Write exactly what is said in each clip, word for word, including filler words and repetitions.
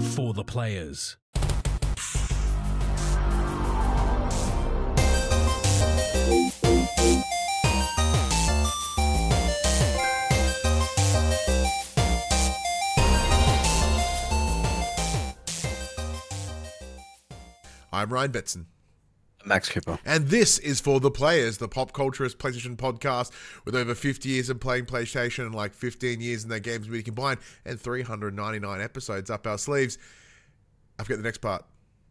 For the players. I'm Ryan Betson. Max Cooper. And this is For the Players, the pop culturist PlayStation podcast with over fifty years of playing PlayStation and like fifteen years in their games we combined and three hundred ninety-nine episodes up our sleeves. I forget the next part.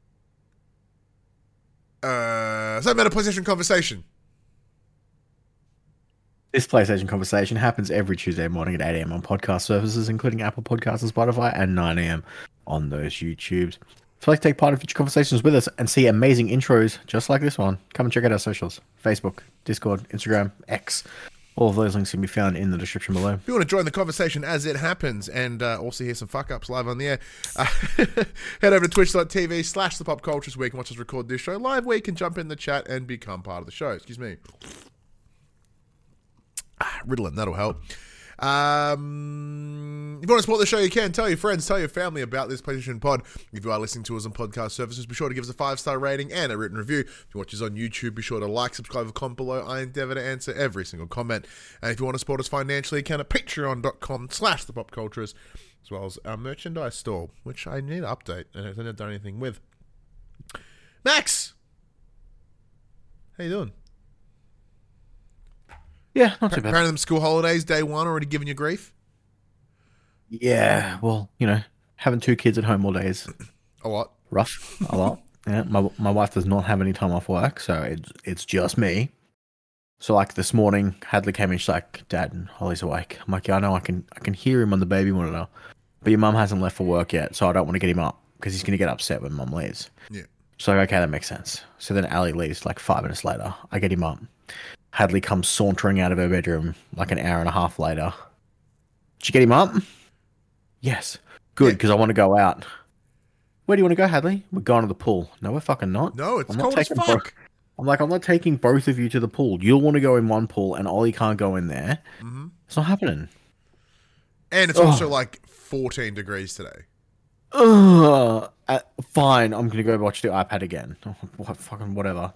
Uh, something about a PlayStation conversation. This PlayStation conversation happens every Tuesday morning at eight a.m. on podcast services, including Apple Podcasts and Spotify, and nine a.m. on those YouTubes. If you'd like to take part in future conversations with us and see amazing intros just like this one, come and check out our socials. Facebook, Discord, Instagram, X. All of those links can be found in the description below. If you want to join the conversation as it happens and uh, also hear some fuck-ups live on the air, uh, head over to twitch.tv slash the pop cultures where you can watch us record this show live, where you can jump in the chat and become part of the show. Excuse me. Ah, Ritalin, that'll help. Um, if you want to support the show, you can. Tell your friends, tell your family about this PlayStation Pod. If you are listening to us on podcast services, be sure to give us a five-star rating and a written review. If you watch us on YouTube, be sure to like, subscribe, and comment below. I endeavour to answer every single comment. And if you want to support us financially, you can at patreon.com slash the pop cultures, as well as our merchandise store, which I need to update and I've not done anything with. Max! How you doing? Yeah, not too bad. Apparently them school holidays, day one, already giving you grief? Yeah, well, you know, having two kids at home all day is A lot. rough. A lot. Yeah, my my wife does not have any time off work, so it's it's just me. So like this morning, Hadley came in, she's like, "Dad, Holly's awake." I'm like, "Yeah, I know. I can I can hear him on the baby monitor, but your mum hasn't left for work yet, so I don't want to get him up because he's gonna get upset when mum leaves." Yeah. So like, okay, that makes sense. So then Ali leaves like five minutes later. I get him up. Hadley comes sauntering out of her bedroom like an hour and a half later. Did you get him up? Yes. Good, because yeah. I want to go out. Where do you want to go, Hadley? We're going to the pool. No, we're fucking not. No, it's I'm cold not as taking fuck. Bo- I'm like, I'm not taking both of you to the pool. You'll want to go in one pool and Ollie can't go in there. Mm-hmm. It's not happening. And it's Ugh. also like fourteen degrees today. Ugh. Uh, fine, I'm going to go watch the iPad again. Oh, what, fucking whatever.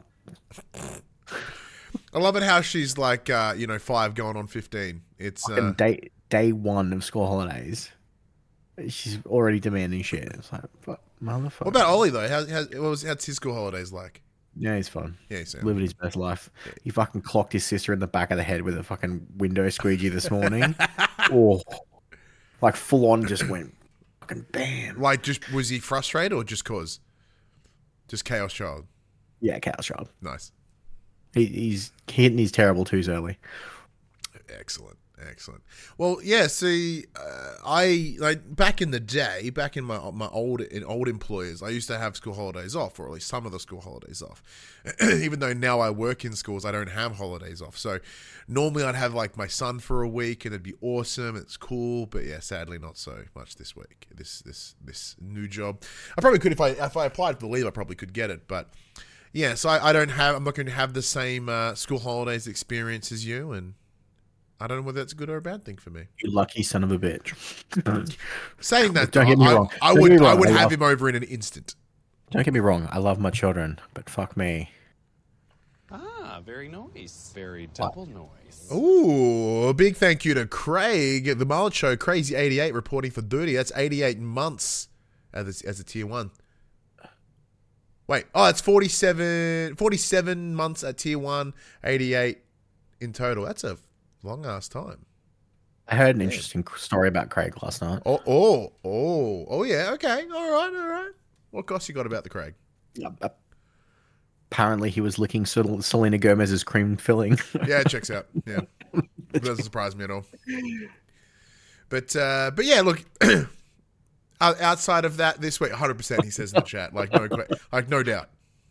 I love it how she's like, uh, you know, five going on fifteen. It's uh, day day one of school holidays. She's already demanding shit. It's like, but motherfucker. What about Ollie though? How, how, what was how's his school holidays like? Yeah, he's fun. Yeah, he's living his best life. Yeah. He fucking clocked his sister in the back of the head with a fucking window squeegee this morning. Oh, like full on, just went fucking bam. Like, just was he frustrated or just cause? Just chaos child. Yeah, chaos child. Nice. He, he's hitting his terrible twos early. Excellent, excellent. Well, yeah. See, uh, I like back in the day, back in my my old in old employers, I used to have school holidays off, or at least some of the school holidays off. Even though now I work in schools, I don't have holidays off. So normally I'd have like my son for a week, and it'd be awesome. It's cool, but yeah, sadly not so much this week. This this this new job, I probably could if I if I applied for the leave, I probably could get it, but. Yeah, so I, I don't have, I'm not going to have the same uh, school holidays experience as you, and I don't know whether that's a good or a bad thing for me. You lucky son of a bitch. Saying that, don't get me wrong. I, I don't would, wrong. I would I have love, him over in an instant. Don't get me wrong. I love my children, but fuck me. Ah, very nice. Very double noise. Ooh, a big thank you to Craig, the Mullet Show, Crazy eighty-eight, reporting for duty. That's eighty-eight months as a, as a tier one. Wait, oh, it's forty-seven, forty-seven months at tier one, eighty-eight in total. That's a long ass time. I heard an yeah. interesting story about Craig last night. Oh, oh, oh, oh, yeah. Okay, all right, all right. What goss you got about the Craig? Uh, apparently, he was licking Selena Gomez's cream filling. Yeah, it checks out. Yeah, it doesn't surprise me at all. But, uh, but yeah, look. Outside of that, this week, one hundred percent he says in the chat, like no, like no doubt.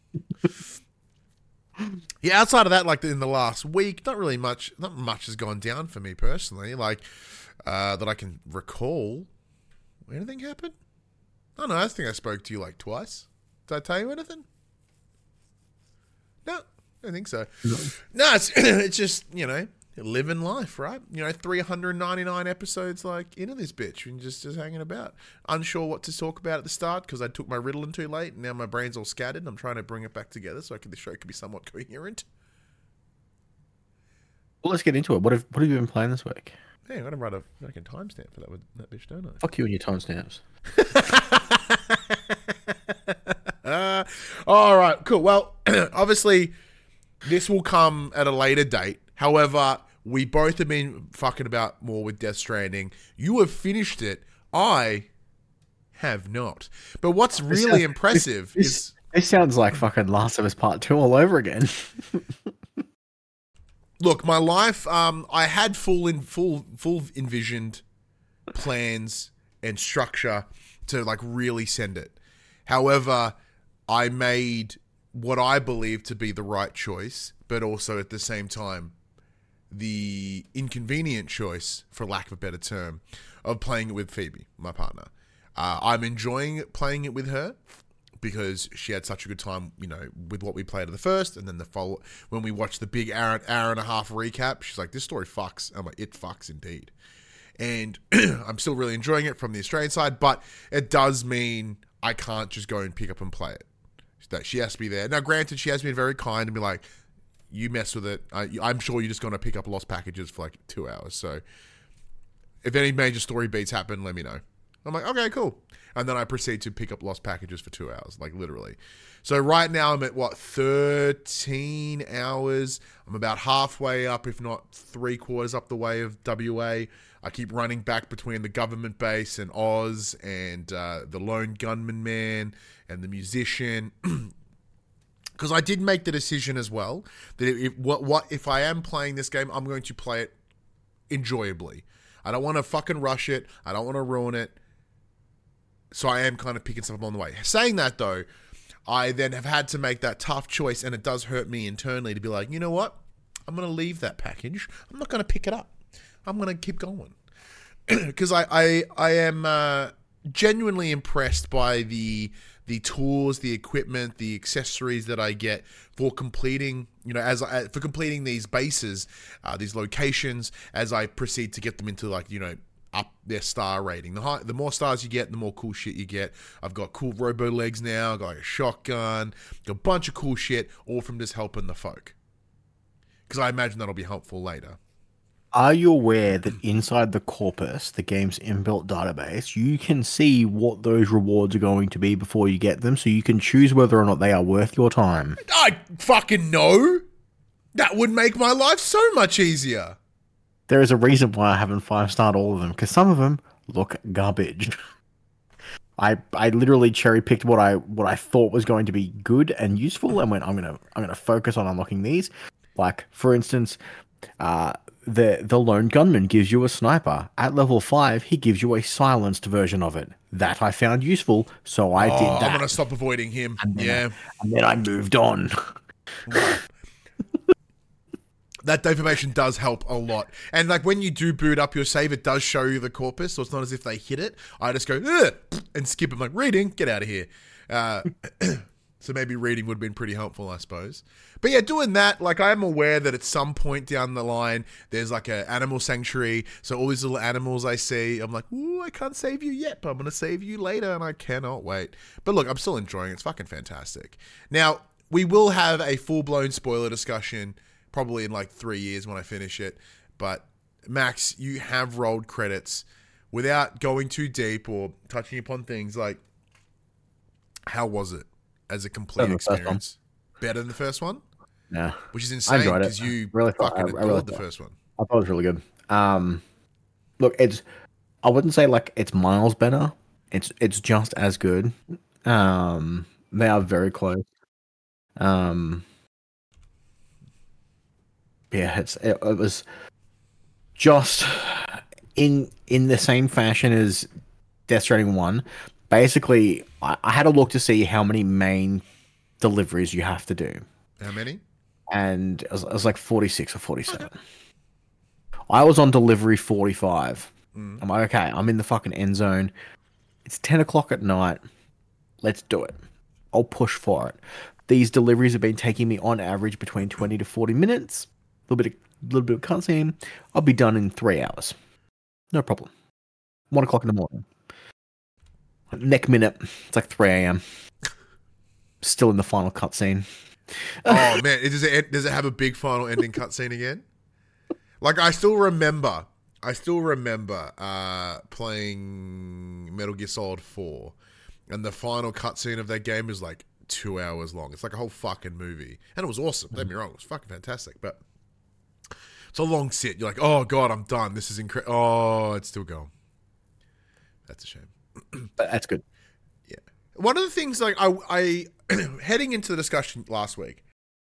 Yeah, outside of that, like in the last week, not really much, not much has gone down for me personally, like uh, that I can recall. Anything happen? I don't know. I think I spoke to you like twice. Did I tell you anything? No, I don't think so. No, no it's, it's just, you know, living life, right? You know, three hundred ninety-nine episodes like into this bitch and just, just hanging about. Unsure what to talk about at the start because I took my Ritalin too late and now my brain's all scattered and I'm trying to bring it back together so I can, the show can be somewhat coherent. Well, let's get into it. What have what have you been playing this week? Hey, I'm going to write a fucking timestamp for that, with that bitch, don't I? Fuck you and your timestamps. uh, all right, cool. Well, obviously, this will come at a later date. However, we both have been fucking about more with Death Stranding. You have finished it. I have not. But what's really sounds, impressive this, is... This sounds like fucking Last of Us Part two all over again. Look, my life, um, I had full in full full envisioned plans and structure to like really send it. However, I made what I believe to be the right choice, but also at the same time the inconvenient choice, for lack of a better term, of playing it with Phoebe, my partner. Uh, I'm enjoying playing it with her because she had such a good time, you know, with what we played at the first, and then the follow when we watched the big hour, hour and a half recap, she's like, this story fucks. I'm like, it fucks indeed. And I'm still really enjoying it from the Australian side, but it does mean I can't just go and pick up and play it. That she has to be there. Now, granted, she has been very kind and be like, you mess with it. I, I'm sure you're just going to pick up lost packages for like two hours. So if any major story beats happen, let me know. I'm like, okay, cool. And then I proceed to pick up lost packages for two hours, like literally. So right now I'm at, what, thirteen hours. I'm about halfway up, if not three quarters up the way of W A. I keep running back between the government base and Oz and uh, the lone gunman man and the musician. Because I did make the decision as well that if, what, what if I am playing this game, I'm going to play it enjoyably. I don't want to fucking rush it. I don't want to ruin it. So I am kind of picking stuff on the way. Saying that, though, I then have had to make that tough choice, and it does hurt me internally to be like, you know what? I'm going to leave that package. I'm not going to pick it up. I'm going to keep going. Because I, I, I am uh, genuinely impressed by the the tools, the equipment, the accessories that I get for completing, you know, as I, for completing these bases, uh, these locations, as I proceed to get them into, like, you know, up their star rating. The high, the more stars you get, the more cool shit you get. I've got cool robo legs now. I've got like a shotgun, got a bunch of cool shit, all from just helping the folk. Because I imagine that'll be helpful later. Are you aware that inside the corpus, the game's inbuilt database, you can see what those rewards are going to be before you get them, so you can choose whether or not they are worth your time? I fucking know. That would make my life so much easier. There is a reason why I haven't five-starred all of them, because some of them look garbage. I I literally cherry-picked what I what I thought was going to be good and useful, and went, I'm gonna I'm gonna focus on unlocking these. Like, for instance, uh, the the lone gunman gives you a sniper. At level five, he gives you a silenced version of it. That I found useful, so I oh, did that. I'm gonna stop avoiding him. And yeah, I, and then I moved on. That information does help a lot. And like when you do boot up your save, it does show you the corpus, so it's not as if they hit it. I just go, ugh, and skip it. I'm like, reading, get out of here. Uh, so maybe reading would have been pretty helpful, I suppose. But yeah, doing that, like I am aware that at some point down the line, there's like an animal sanctuary. So all these little animals I see, I'm like, ooh, I can't save you yet, but I'm going to save you later, and I cannot wait. But look, I'm still enjoying it. It's fucking fantastic. Now, we will have a full-blown spoiler discussion probably in like three years when I finish it. But Max, you have rolled credits without going too deep or touching upon things. Like, how was it as a complete experience? Better than the first one? Yeah. Which is insane because you really fucking I, I adored really the first one. I thought it was really good. Um, look, it's I wouldn't say like it's miles better. It's it's just as good. Um, they are very close. Um. Yeah, it's it, it was just in in the same fashion as Death Stranding one. Basically, I, I had a look to see how many main deliveries you have to do. How many? And it was, it was like forty-six or forty-seven. I was on delivery forty-five. Mm. I'm like, okay, I'm in the fucking end zone. It's ten o'clock at night. Let's do it. I'll push for it. These deliveries have been taking me on average between twenty to forty minutes. little bit of little bit of cutscene. I'll be done in three hours. No problem. One o'clock in the morning. Next minute, it's like three a.m. Still in the final cutscene. Oh man, does it does it have a big final ending cutscene again? Like I still remember, I still remember uh, playing Metal Gear Solid four, and the final cutscene of that game is like two hours long. It's like a whole fucking movie, and it was awesome. Don't get me wrong, it was fucking fantastic, but it's a long sit. You're like, oh god, I'm done. This is incredible. Oh, it's still going. That's a shame. But that's good. Yeah. One of the things, like I, I heading into the discussion last week.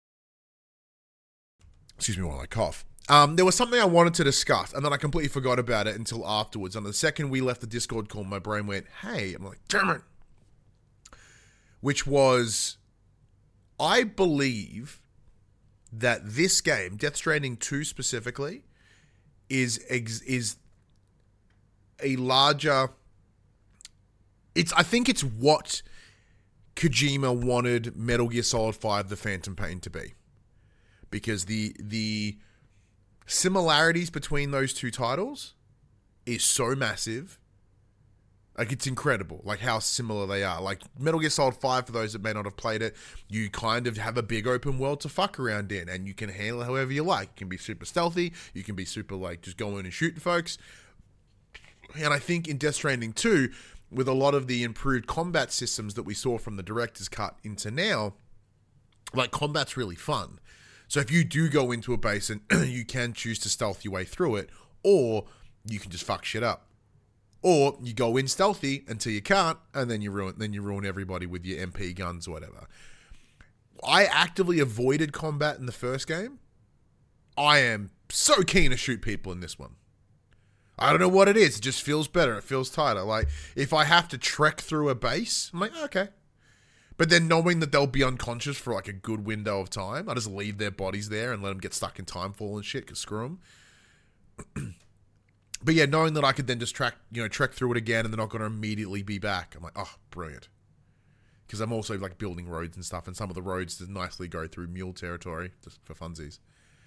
Excuse me while I cough. Um, there was something I wanted to discuss, and then I completely forgot about it until afterwards. And the second we left the Discord call, my brain went, "Hey!" I'm like, "Damn it!" Which was, I believe that this game, Death Stranding two specifically, is ex- is a larger. It's. I think it's what Kojima wanted Metal Gear Solid five: The Phantom Pain to be, because the the similarities between those two titles is so massive. Like, it's incredible, like how similar they are. Like Metal Gear Solid five, for those that may not have played it, you kind of have a big open world to fuck around in, and you can handle it however you like. You can be super stealthy, you can be super like just go in and shooting folks. And I think in Death Stranding two, with a lot of the improved combat systems that we saw from the director's cut into now, like combat's really fun. So if you do go into a base and you can choose to stealth your way through it, or you can just fuck shit up. Or you go in stealthy until you can't, and then you ruin then you ruin everybody with your M P guns or whatever. I actively avoided combat in the first game. I am so keen to shoot people in this one. I don't know what it is. It just feels better. It feels tighter. Like, if I have to trek through a base, I'm like, okay. But then knowing that they'll be unconscious for like a good window of time, I just leave their bodies there and let them get stuck in timefall and shit, because screw them. But yeah, knowing that I could then just track, you know, trek through it again and they're not going to immediately be back, I'm like, oh, brilliant. Because I'm also like building roads and stuff, and some of the roads just nicely go through mule territory just for funsies.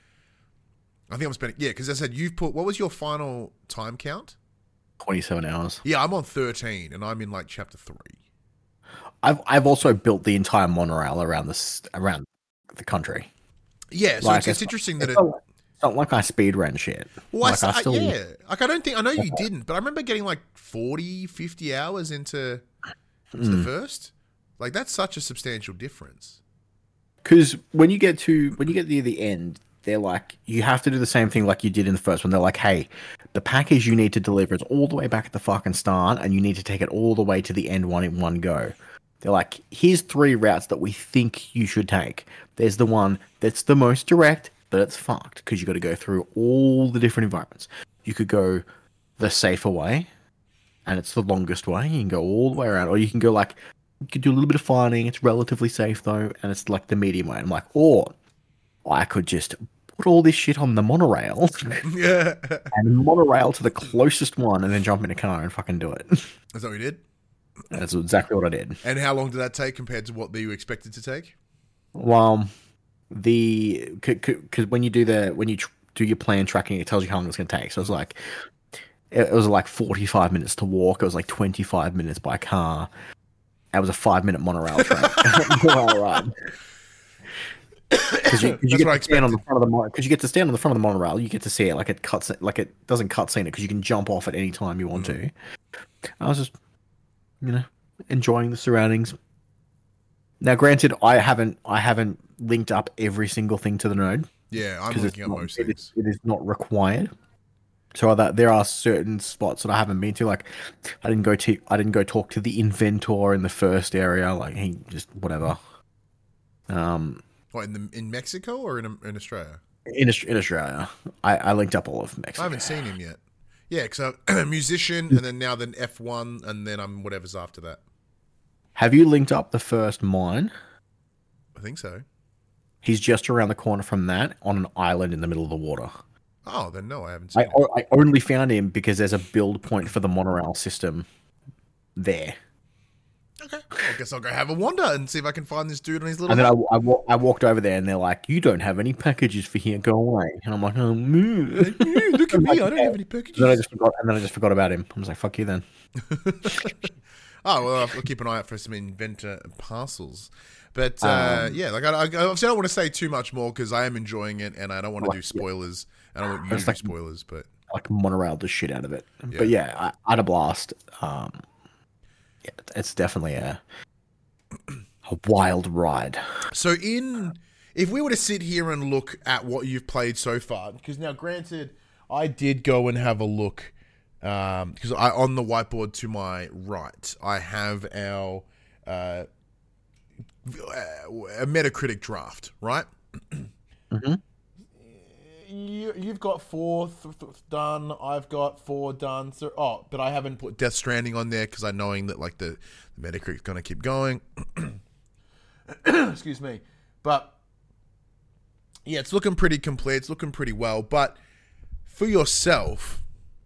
I think I'm spending, yeah, because I said you've put, what was your final time count? twenty-seven hours. Yeah, I'm on thirteen and I'm in like chapter three. I've I've also built the entire monorail around this around the country. Yeah, so like, it's, it's, it's interesting not, that it's it. Not, it's not like I speed ran shit. Well, like, I, I still, yeah, like I don't think I know you didn't, but I remember getting like forty, fifty hours into, into mm. the first. Like that's such a substantial difference. Because when you get to when you get near the end, they're like, you have to do the same thing like you did in the first one. They're like, hey, the package you need to deliver is all the way back at the fucking start, and you need to take it all the way to the end one in one go. They're like, here's three routes that we think you should take. There's the one that's the most direct, but it's fucked because you got to go through all the different environments. You could go the safer way, and it's the longest way. You can go all the way around, or you can go like, you could do a little bit of fighting. It's relatively safe though, and it's like the medium way. I'm like, or I could just put all this shit on the monorail, yeah, and monorail to the closest one, and then jump in a car and fucking do it. Is that what you did? That's exactly what I did. And how long did that take compared to what you expected to take? Well, the because when you do the when you tr- do your plan tracking, it tells you how long it's going to take. So it was like it was like forty-five minutes to walk. It was like twenty-five minutes by car. It was a five-minute monorail train. ride. Because you, you get to stand on the front of the because you get to stand on the front of the monorail. You get to see it like it cuts like it doesn't cutscene it because you can jump off at any time you want mm. to. I was just. You know, enjoying the surroundings. Now, granted, I haven't I haven't linked up every single thing to the node. Yeah, I'm linking up not, most it things. Is, it is not required. So that there are certain spots that I haven't been to. Like, I didn't go to I didn't go talk to the inventor in the first area. Like, he just whatever. Um, what in the in Mexico or in in Australia? In in Australia, I, I linked up all of Mexico. I haven't seen him yet. Yeah, because I'm a musician, and then now then F one, and then I'm whatever's after that. Have you linked up the first mine? I think so. He's just around the corner from that on an island in the middle of the water. Oh, then no, I haven't seen I, him. I only found him because there's a build point for the monorail system there. Okay. I guess I'll go have a wander and see if I can find this dude on his little. And then I, I, wa- I walked over there and they're like, "You don't have any packages for here. Go away." And I'm like, "Oh, moo." Like, "Yeah, look at me, I don't have any packages. And then I just forgot. And then I just forgot about him. I was like, "Fuck you, then." Oh well, I'll keep an eye out for some inventor parcels. But uh, um, yeah, like I, I, I don't want to say too much more because I am enjoying it, and I don't want to like, do spoilers. Yeah. I don't want you to like, do spoilers, but like monorail the shit out of it. Yeah. But yeah, I, I had a blast. Um, yeah, it's definitely a a wild ride. So in if we were to sit here and look at what you've played so far, because now granted, I did go and have a look because um, I on the whiteboard to my right, I have our uh, a Metacritic draft, right? Mm-hmm. You, you've got four th- th- done. I've got four done. So, oh, but I haven't put Death Stranding on there because I knowing that like the, the Metacritic's going to keep going. Excuse me, but yeah, it's looking pretty complete. It's looking pretty well. But for yourself,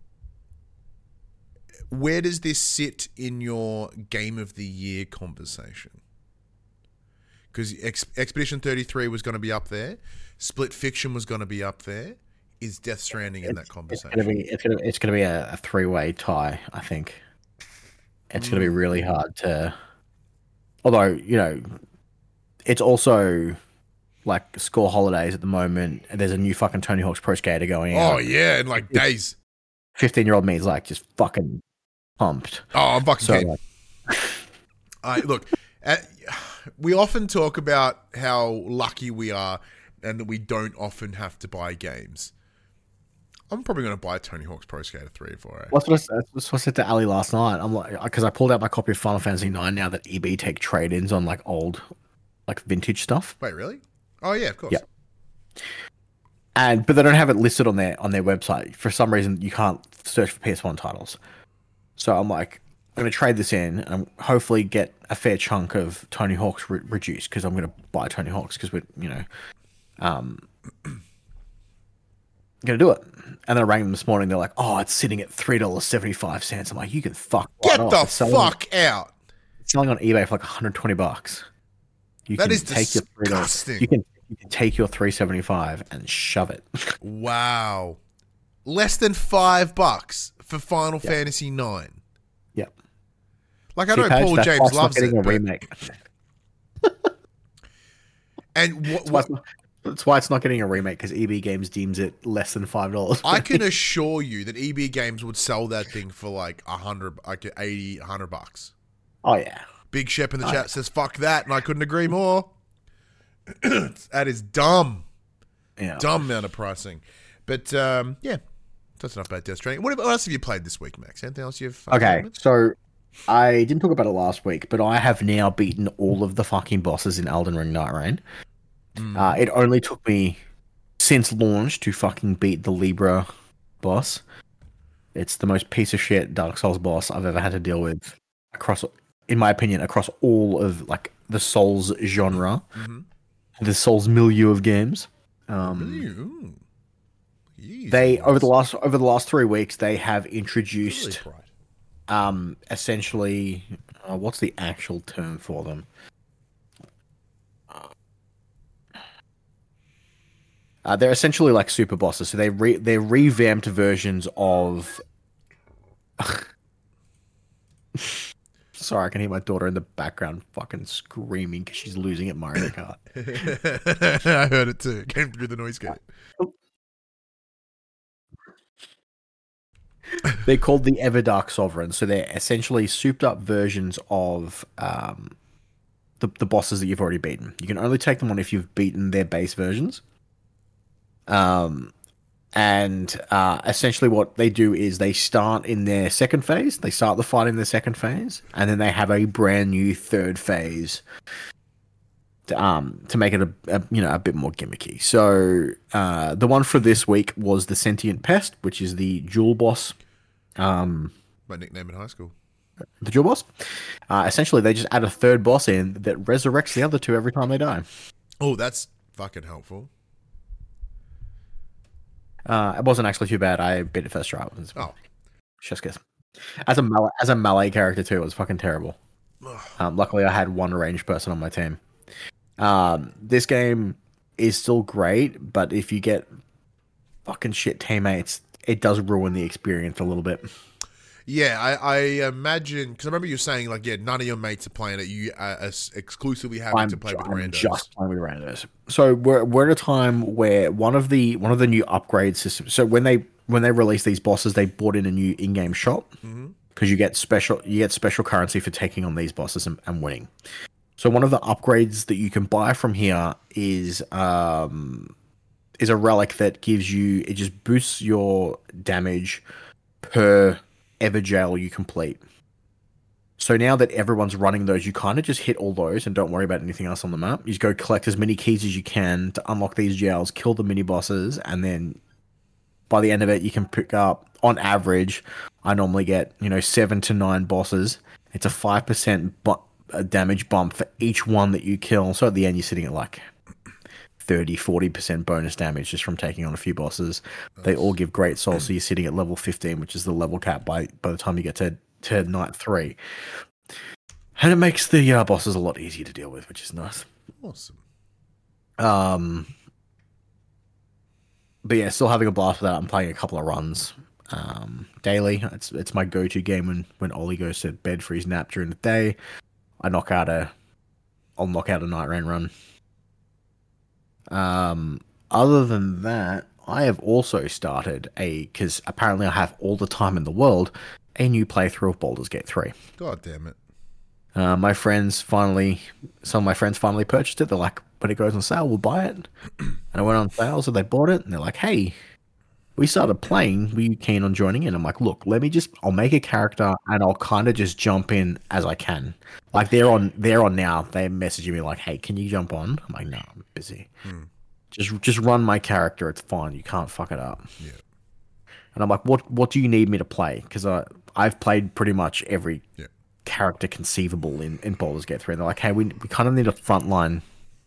where does this sit in your Game of the Year conversation? Because Ex- Expedition thirty-three was going to be up there. Split Fiction was going to be up there. Is Death Stranding in that conversation? It's gonna be it's gonna it's gonna be a, a three way tie. I think it's mm. gonna be really hard to. Although you know, it's also like school holidays at the moment. And there's a new fucking Tony Hawk's Pro Skater going out. Oh yeah, in like days. Fifteen year old me is like just fucking pumped. Oh, I'm fucking so, keen. Like... I look. At, we often talk about how lucky we are and that we don't often have to buy games. I'm probably going to buy Tony Hawk's Pro Skater three or four. Eh? That's what, I, that's what I said to Ali last night. I'm like, because I pulled out my copy of Final Fantasy nine now that E B take trade-ins on like old, like vintage stuff. Wait, really? Oh yeah, of course. Yeah. And but they don't have it listed on their on their website for some reason. You can't search for P S one titles. So I'm like, I'm going to trade this in and hopefully get a fair chunk of Tony Hawk's re- reduced because I'm going to buy Tony Hawk's because we're, you know, um, going to do it. And then I rang them this morning. They're like, oh, it's sitting at three dollars and seventy-five cents. I'm like, you can fuck Get right the off. fuck selling, out. It's selling on eBay for like one hundred twenty bucks. You that can is take disgusting. Your you can you can take your three seventy-five and shove it. Wow. Less than five bucks for Final yep. Fantasy nine. Yep. Like, I know Paul That's James loves it. A but... remake. And what, that's, why not, that's why it's not getting a remake, because E B Games deems it less than five dollars. I can assure you that E B Games would sell that thing for like a hundred, like eighty, a hundred bucks. Oh yeah. Big Shep in the oh, chat yeah. says "fuck that," and I couldn't agree more. That is dumb. Yeah. Dumb amount of pricing. But um, yeah, that's enough about Death Stranding. What else have you played this week, Max? Anything else you've? Okay, so I didn't talk about it last week, but I have now beaten all of the fucking bosses in Elden Ring Night Rain. Mm. Uh, it only took me since launch to fucking beat the Libra boss. It's the most piece of shit Dark Souls boss I've ever had to deal with across, in my opinion, across all of like the Souls genre, mm-hmm. the Souls milieu of games. Um, they over the last over the last three weeks they have introduced, really um, essentially, uh, what's the actual term for them? Uh, they're essentially like super bosses. So they re- they're revamped versions of. Sorry, I can hear my daughter in the background fucking screaming because she's losing at Mario Kart. I heard it too. It came through the noise gate. They're called the Everdark Sovereign. So they're essentially souped up versions of um, the, the bosses that you've already beaten. You can only take them on if you've beaten their base versions. Um, and uh, essentially what they do is they start in their second phase. They start the fight in their second phase, and then they have a brand new third phase to, um, to make it a, a you know a bit more gimmicky. So uh, the one for this week was the Sentient Pest, which is the Jewel boss. Um, My nickname in high school. The Jewel boss. Uh, essentially, they just add a third boss in that resurrects the other two every time they die. Oh, that's fucking helpful. Uh, it wasn't actually too bad. I beat it first try. It was, oh, just kiss. As a melee, as a melee character too, it was fucking terrible. Um, luckily, I had one ranged person on my team. Um, this game is still great, but if you get fucking shit teammates, it does ruin the experience a little bit. Yeah, I, I imagine, because I remember you saying, like, yeah, none of your mates are playing it. You are exclusively having I'm, to play with I'm randos. just playing with randos. So we're we're at a time where one of the one of the new upgrade systems. So when they when they released these bosses, they brought in a new in-game shop because mm-hmm. you get special you get special currency for taking on these bosses and, and winning. So one of the upgrades that you can buy from here is um is a relic that gives you it just boosts your damage per ever jail you complete. So now that everyone's running those, you kind of just hit all those and don't worry about anything else on the map. You just go collect as many keys as you can to unlock these jails, kill the mini bosses, and then by the end of it, you can pick up, on average, I normally get, you know, seven to nine bosses. It's a five percent bu- damage bump for each one that you kill. So at the end, you're sitting at like thirty, forty percent bonus damage just from taking on a few bosses. Nice. They all give great souls, so you're sitting at level fifteen, which is the level cap by, by the time you get to, to night three. And it makes the uh, bosses a lot easier to deal with, which is nice. Awesome. Um, but yeah, still having a blast with that. I'm playing a couple of runs um, daily. It's it's my go-to game when, when Ollie goes to bed for his nap during the day. I knock out a, I'll knock out a night rain run. Um, other than that, I have also started a, because apparently I have all the time in the world, a new playthrough of Baldur's Gate three. God damn it. Uh, my friends finally, some of my friends finally purchased it. They're like, when it goes on sale, we'll buy it. And I went on sale, so they bought it, and they're like, hey, we started playing. Were you keen on joining in? I'm like, look, let me just, I'll make a character, and I'll kind of just jump in as I can. Like, they're on, they're on now. They're messaging me like, hey, can you jump on? I'm like, no, I'm busy. Hmm. Just, just run my character. It's fine. You can't fuck it up. Yeah. And I'm like, what, what do you need me to play? Because I, I've played pretty much every yeah. character conceivable in, in Baldur's Gate three. And they're like, hey, we, we kind of need a frontline,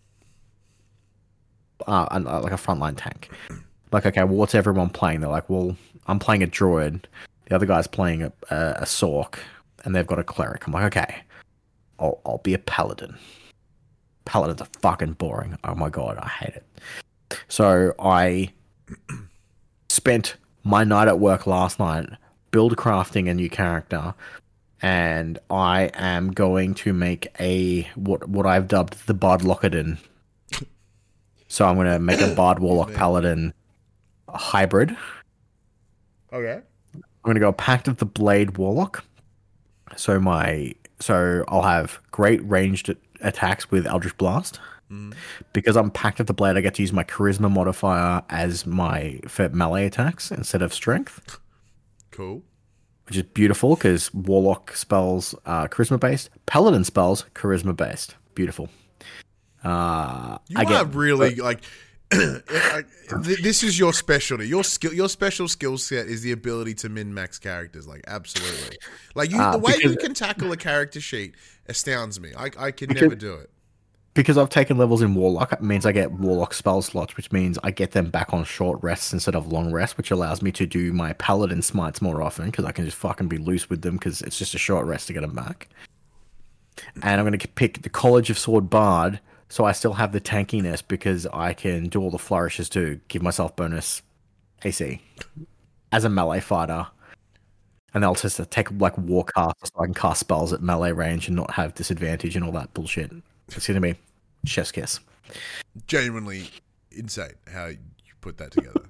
uh, uh, like a frontline tank. Like, okay, well, what's everyone playing? They're like, well, I'm playing a druid. The other guy's playing a, a, a sorc, and they've got a cleric. I'm like, okay, I'll, I'll be a paladin. Paladins are fucking boring. Oh my god, I hate it. So I spent my night at work last night build crafting a new character, and I am going to make a what what I've dubbed the Bard Lockerdin. So I'm going to make a Bard Warlock Paladin hybrid. Okay. I'm going to go Pact of the Blade Warlock. So my so I'll have great ranged attacks with Eldritch Blast. Mm. Because I'm Pact of the Blade, I get to use my Charisma modifier as my for melee attacks instead of Strength. Cool. Which is beautiful because Warlock spells uh, Charisma based, Paladin spells Charisma based. Beautiful. Uh, you I are get, really but, like. This is your specialty. Your skill, your special skill set is the ability to min max characters. Like absolutely, like you, uh, the way because, you can tackle a character sheet astounds me. I, I can because, never do it. Because I've taken levels in Warlock, it means I get Warlock spell slots, which means I get them back on short rests instead of long rests, which allows me to do my Paladin smites more often because I can just fucking be loose with them because it's just a short rest to get them back. And I'm going to pick the College of Sword Bard. So I still have the tankiness because I can do all the flourishes to give myself bonus A C as a melee fighter. And I'll just take like Warcast so I can cast spells at melee range and not have disadvantage and all that bullshit. It's going to be chef's kiss. Genuinely insane how you put that together.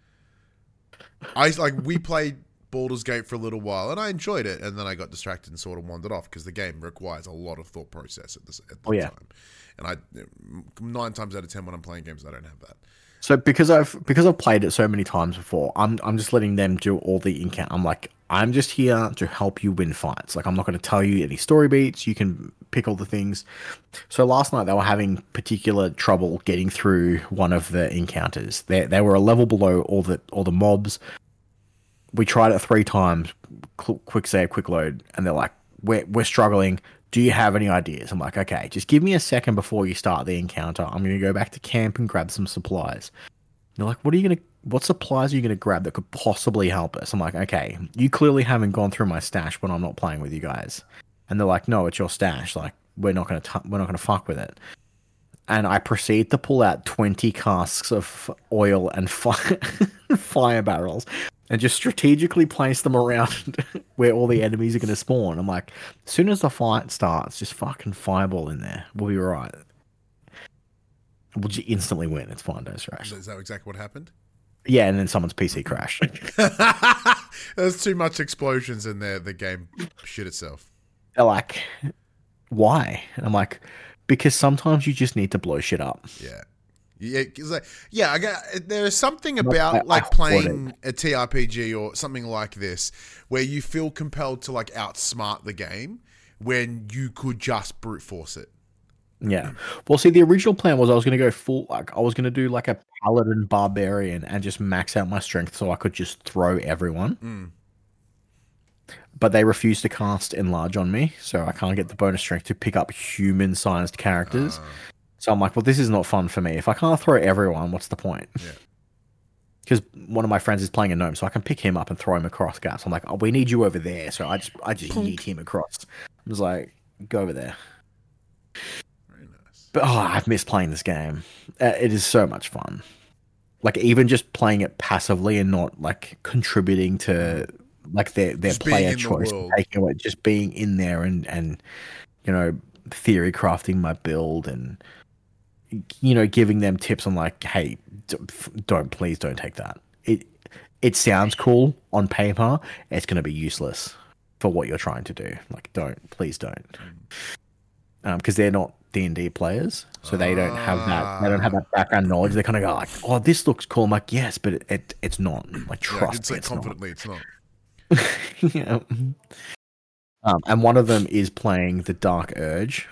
I like we played Baldur's Gate for a little while and I enjoyed it, and then I got distracted and sort of wandered off because the game requires a lot of thought process at this at the oh, yeah. time. And I nine times out of ten when I'm playing games, I don't have that. So because I've because I've played it so many times before, I'm I'm just letting them do all the encounter. I'm like, I'm just here to help you win fights. Like I'm not going to tell you any story beats. You can pick all the things. So last night they were having particular trouble getting through one of the encounters. They they were a level below all the all the mobs. We tried it three times, quick save, quick load, and they're like, we're we're struggling. Do you have any ideas? I'm like, okay, just give me a second before you start the encounter. I'm going to go back to camp and grab some supplies. They're like, what are you going to, what supplies are you going to grab that could possibly help us? I'm like, okay, you clearly haven't gone through my stash when I'm not playing with you guys. And they're like, no, it's your stash. Like, we're not going to we're not going to fuck with it. And I proceed to pull out twenty casks of oil and fire, fire barrels and just strategically place them around where all the enemies are going to spawn. I'm like, as soon as the fight starts, just fucking fireball in there. We'll be right. We'll just instantly win. It's fine, Dose Rush. Is that exactly what happened? Yeah, and then someone's P C crashed. There's too much explosions in there. The game shit itself. They're like, why? And I'm like, because sometimes you just need to blow shit up. Yeah. Yeah, cause like, yeah. I got, there is something Not about like, like I playing want a T R P G or something like this, where you feel compelled to like outsmart the game when you could just brute force it. Yeah. Well, see, the original plan was I was going to go full, like, I was going to do like a paladin barbarian and just max out my strength so I could just throw everyone. Mm. But they refused to cast enlarge on me, so I can't get the bonus strength to pick up human-sized characters. Uh, So I'm like, well, this is not fun for me. If I can't throw everyone, what's the point? Yeah. Because one of my friends is playing a gnome, so I can pick him up and throw him across gaps. I'm like, oh, we need you over there. So I just, I just yeet him across. I was like, go over there. Very nice. But oh, I've missed playing this game. Uh, it is so much fun. Like even just playing it passively and not like contributing to like their their Just being player in the choice, world. taking away, just being in there and and you know theory crafting my build and you know giving them tips on like, hey, don't, don't please don't take that. It it sounds cool on paper. It's going to be useless for what you're trying to do. Like, don't please don't. Because um, they're not D and D players, so they don't have that. They don't have that background knowledge. They kind of go like, "Oh, this looks cool." I'm like, "Yes, but it, it it's not." Like, Yeah, I trust could say me, it's confidently it's not. not. Yeah. Um, and one of them is playing the Dark Urge,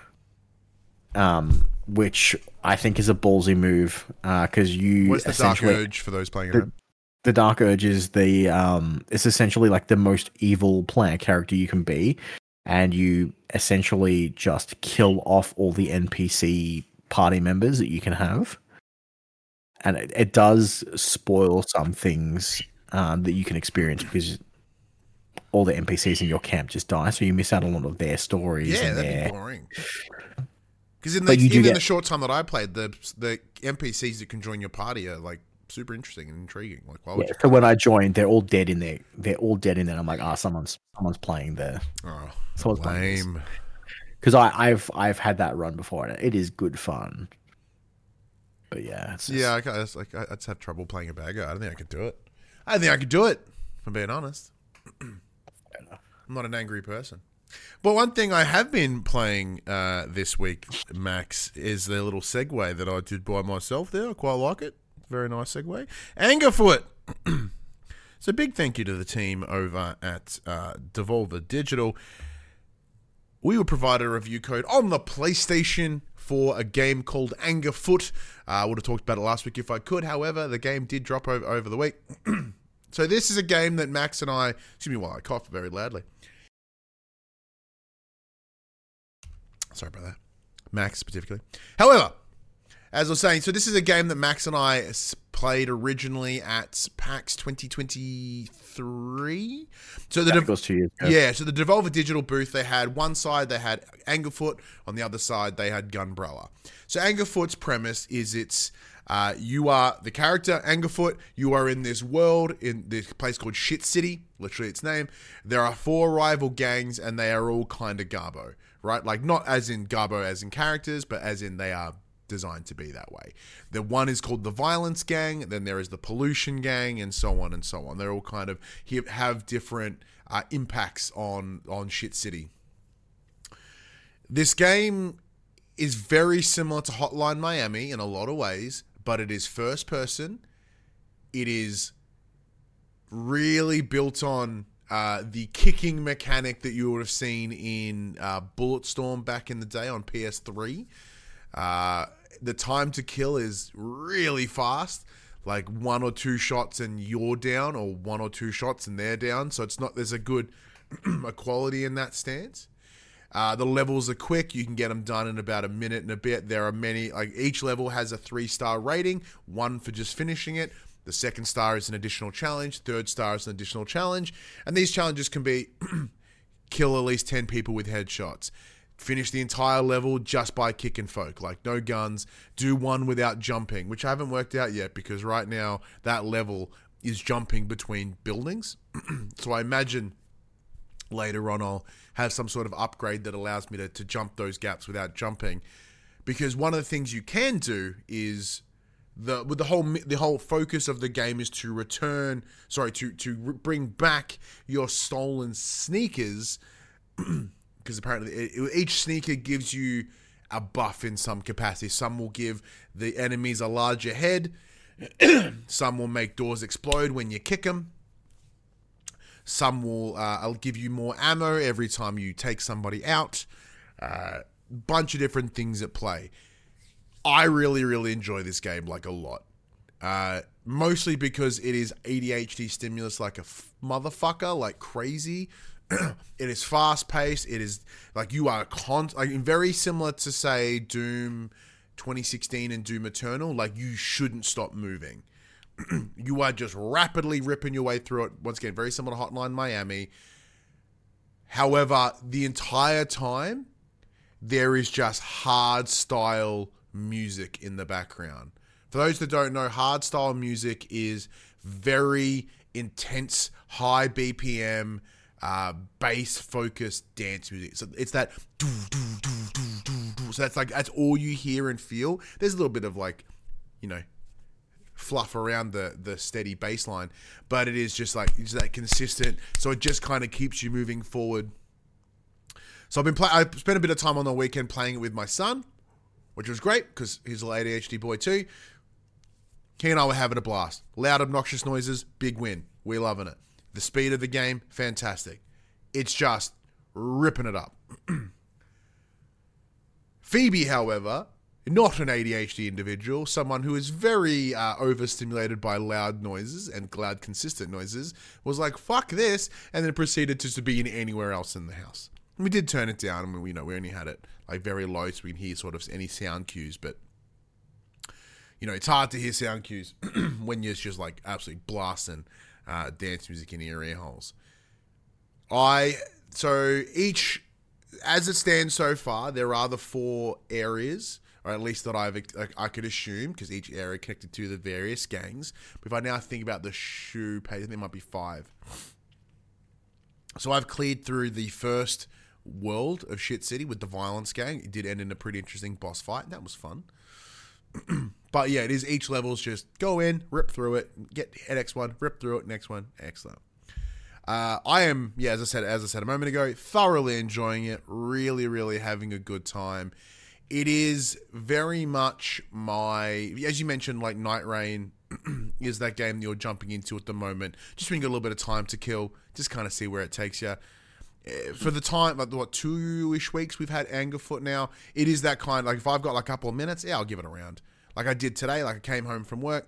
um, which I think is a ballsy move. Because you What's the Dark essentially Urge for those playing at the, home? the Dark Urge is the um, it's essentially like the most evil player character you can be. And you essentially just kill off all the N P C party members that you can have. And it, it does spoil some things um, that you can experience because all the N P Cs in your camp just die. So you miss out on a lot of their stories. Yeah, and that'd their... be boring. Because in the, But you do even get- the short time that I played, the the N P Cs that can join your party are like super interesting and intriguing. Like, why would Yeah, you? so when I joined, they're all dead in there. They're all dead in there. I'm like, ah, oh, someone's someone's playing there. Oh, Someone's playing this. lame. Because I I've I've had that run before, and it is good fun. But yeah, it's just, Yeah, I, I, just, like, I just have trouble playing a bagger. I don't think I could do it. I don't think I could do it, if I'm being honest. I'm not an angry person. But one thing I have been playing uh, this week, Max, is the little segue that I did by myself there. I quite like it. Very nice segue. Angerfoot. So big thank you to the team over at uh, Devolver Digital. We were provided a review code on the PlayStation for a game called Angerfoot. Uh, I would have talked about it last week if I could. However, the game did drop over, over the week. So this is a game that Max and I... Excuse me while I cough very loudly. Sorry about that. Max specifically. However, as I was saying, so this is a game that Max and I played originally at PAX twenty twenty-three. So the that dev- goes two years ago. yeah, so the Devolver Digital booth, they had one side, they had Angerfoot. On the other side, they had Gunbrella. So Angerfoot's premise is it's uh, you are the character Angerfoot. You are in this world in this place called Shit City, literally its name. There are four rival gangs, and they are all kind of Garbo, right? Like not as in Garbo as in characters, but as in they are designed to be that way. The one is called the Violence Gang, then there is the Pollution Gang, and so on and so on. They're all kind of have different uh, impacts on on Shit City. This game is very similar to Hotline Miami in a lot of ways, but it is first person. It is really built on uh, the kicking mechanic that you would have seen in uh, Bulletstorm back in the day on P S three. Uh, the time to kill is really fast, like one or two shots and you're down, or one or two shots and they're down. So it's not, there's a good equality in that stance. Uh, the levels are quick. You can get them done in about a minute and a bit. There are many, like each level has a three star rating, one for just finishing it. The second star is an additional challenge. Third star is an additional challenge. And these challenges can be kill at least ten people with headshots. Finish the entire level just by kicking folk, like no guns. Do one without jumping, which I haven't worked out yet because right now that level is jumping between buildings. So I imagine later on I'll have some sort of upgrade that allows me to, to jump those gaps without jumping. Because one of the things you can do is the with the whole the whole focus of the game is to return, sorry, to to bring back your stolen sneakers. Because apparently it, each sneaker gives you a buff in some capacity. Some will give the enemies a larger head. Some will make doors explode when you kick them. Some will uh, give you more ammo every time you take somebody out. Uh, bunch of different things at play. I really, really enjoy this game like a lot. Uh, mostly because it is A D H D stimulus like a f- motherfucker, like crazy. It is fast paced. It is like you are con like very similar to say Doom twenty sixteen and Doom Eternal. Like you shouldn't stop moving. You are just rapidly ripping your way through it. Once again, very similar to Hotline Miami. However, the entire time there is just hard style music in the background. For those that don't know, hard style music is very intense, high B P M. Uh, bass focused dance music. So it's that doo, doo, doo, doo, doo, doo. So that's like that's all you hear and feel. There's a little bit of like, you know, fluff around the the steady bass line, but it is just like it's that consistent. So it just kind of keeps you moving forward. So I've been play- I spent a bit of time on the weekend playing it with my son, which was great because he's a A D H D boy too. He and I were having a blast. Loud, obnoxious noises, big win. We're loving it. The speed of the game, fantastic. It's just ripping it up. Phoebe, however, not an A D H D individual, someone who is very uh, overstimulated by loud noises and loud, consistent noises, was like, fuck this, and then proceeded to, to be in anywhere else in the house. And we did turn it down, and we, you know, we only had it like very low so we can hear sort of any sound cues, but you know, it's hard to hear sound cues when you're just like absolutely blasting Uh, dance music in your ear holes. I so each, as it stands so far, there are the four areas, or at least that I've I could assume, because each area connected to the various gangs. But if I now think about the shoe page, I think there might be five. So I've cleared through the first world of Shit City with the violence gang. It did end in a pretty interesting boss fight, and that was fun. But yeah, it is each level's just go in, rip through it, get the next one, rip through it, next one, excellent. Uh, I am, yeah, as I said, as I said a moment ago, thoroughly enjoying it, really, really having a good time. It is very much my, as you mentioned, like Night Rain is that game that you're jumping into at the moment, just when you got a little bit of time to kill, just kind of see where it takes you. For the time, like what, two-ish weeks we've had Angerfoot now, it is that kind, like if I've got like a couple of minutes, yeah, I'll give it a round. Like I did today, like I came home from work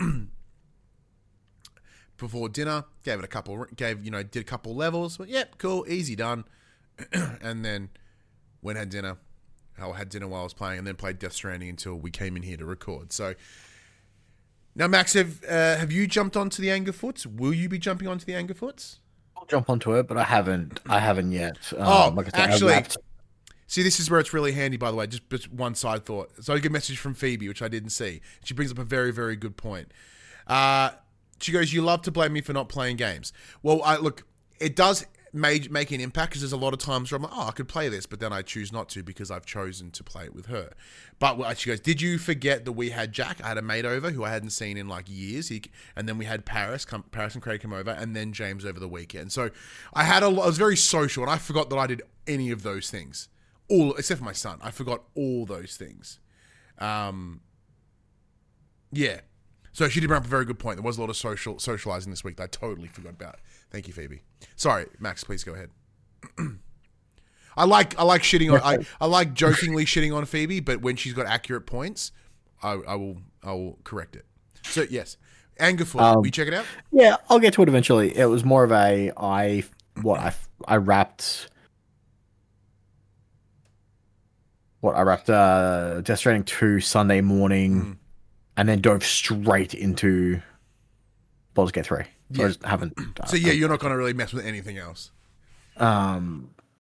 before dinner, gave it a couple, gave, you know, did a couple levels, but yep, cool, easy, done. And then went had dinner, I had dinner while I was playing, and then played Death Stranding until we came in here to record. So now, Max, have, uh, have you jumped onto the Angerfoots? Will you be jumping onto the Angerfoots? I'll jump onto it, but I haven't. I haven't yet. Um, oh, like I said, actually, wrapped... see, this is where it's really handy, by the way. Just, just one side thought. So I get a message from Phoebe, which I didn't see. She brings up a very, very good point. Uh, she goes, "You love to blame me for not playing games." Well, I, look, it does make, make an impact because there's a lot of times where I'm like, oh, I could play this, but then I choose not to because I've chosen to play it with her. But she goes, "Did you forget that we had Jack? I had a mate over who I hadn't seen in like years. He, and then we had Paris, come, Paris and Craig come over, and then James over the weekend. So I had a, I was very social, and I forgot that I did any of those things, all except for my son. I forgot all those things. Um, yeah. So she did bring up a very good point. There was a lot of social socializing this week that I totally forgot about. Thank you, Phoebe. Sorry, Max, please go ahead. I like I like shitting on I, I like jokingly shitting on Phoebe, but when she's got accurate points, I, I will I will correct it. So yes, Angerfoot, um, will you check it out? Yeah, I'll get to it eventually. It was more of a I what I I wrapped what I wrapped uh, Death Stranding two Sunday morning. Mm. And then dove straight into Baldur's Gate three. So yeah. I just haven't. So yeah, you're not going to really mess with anything else. Um,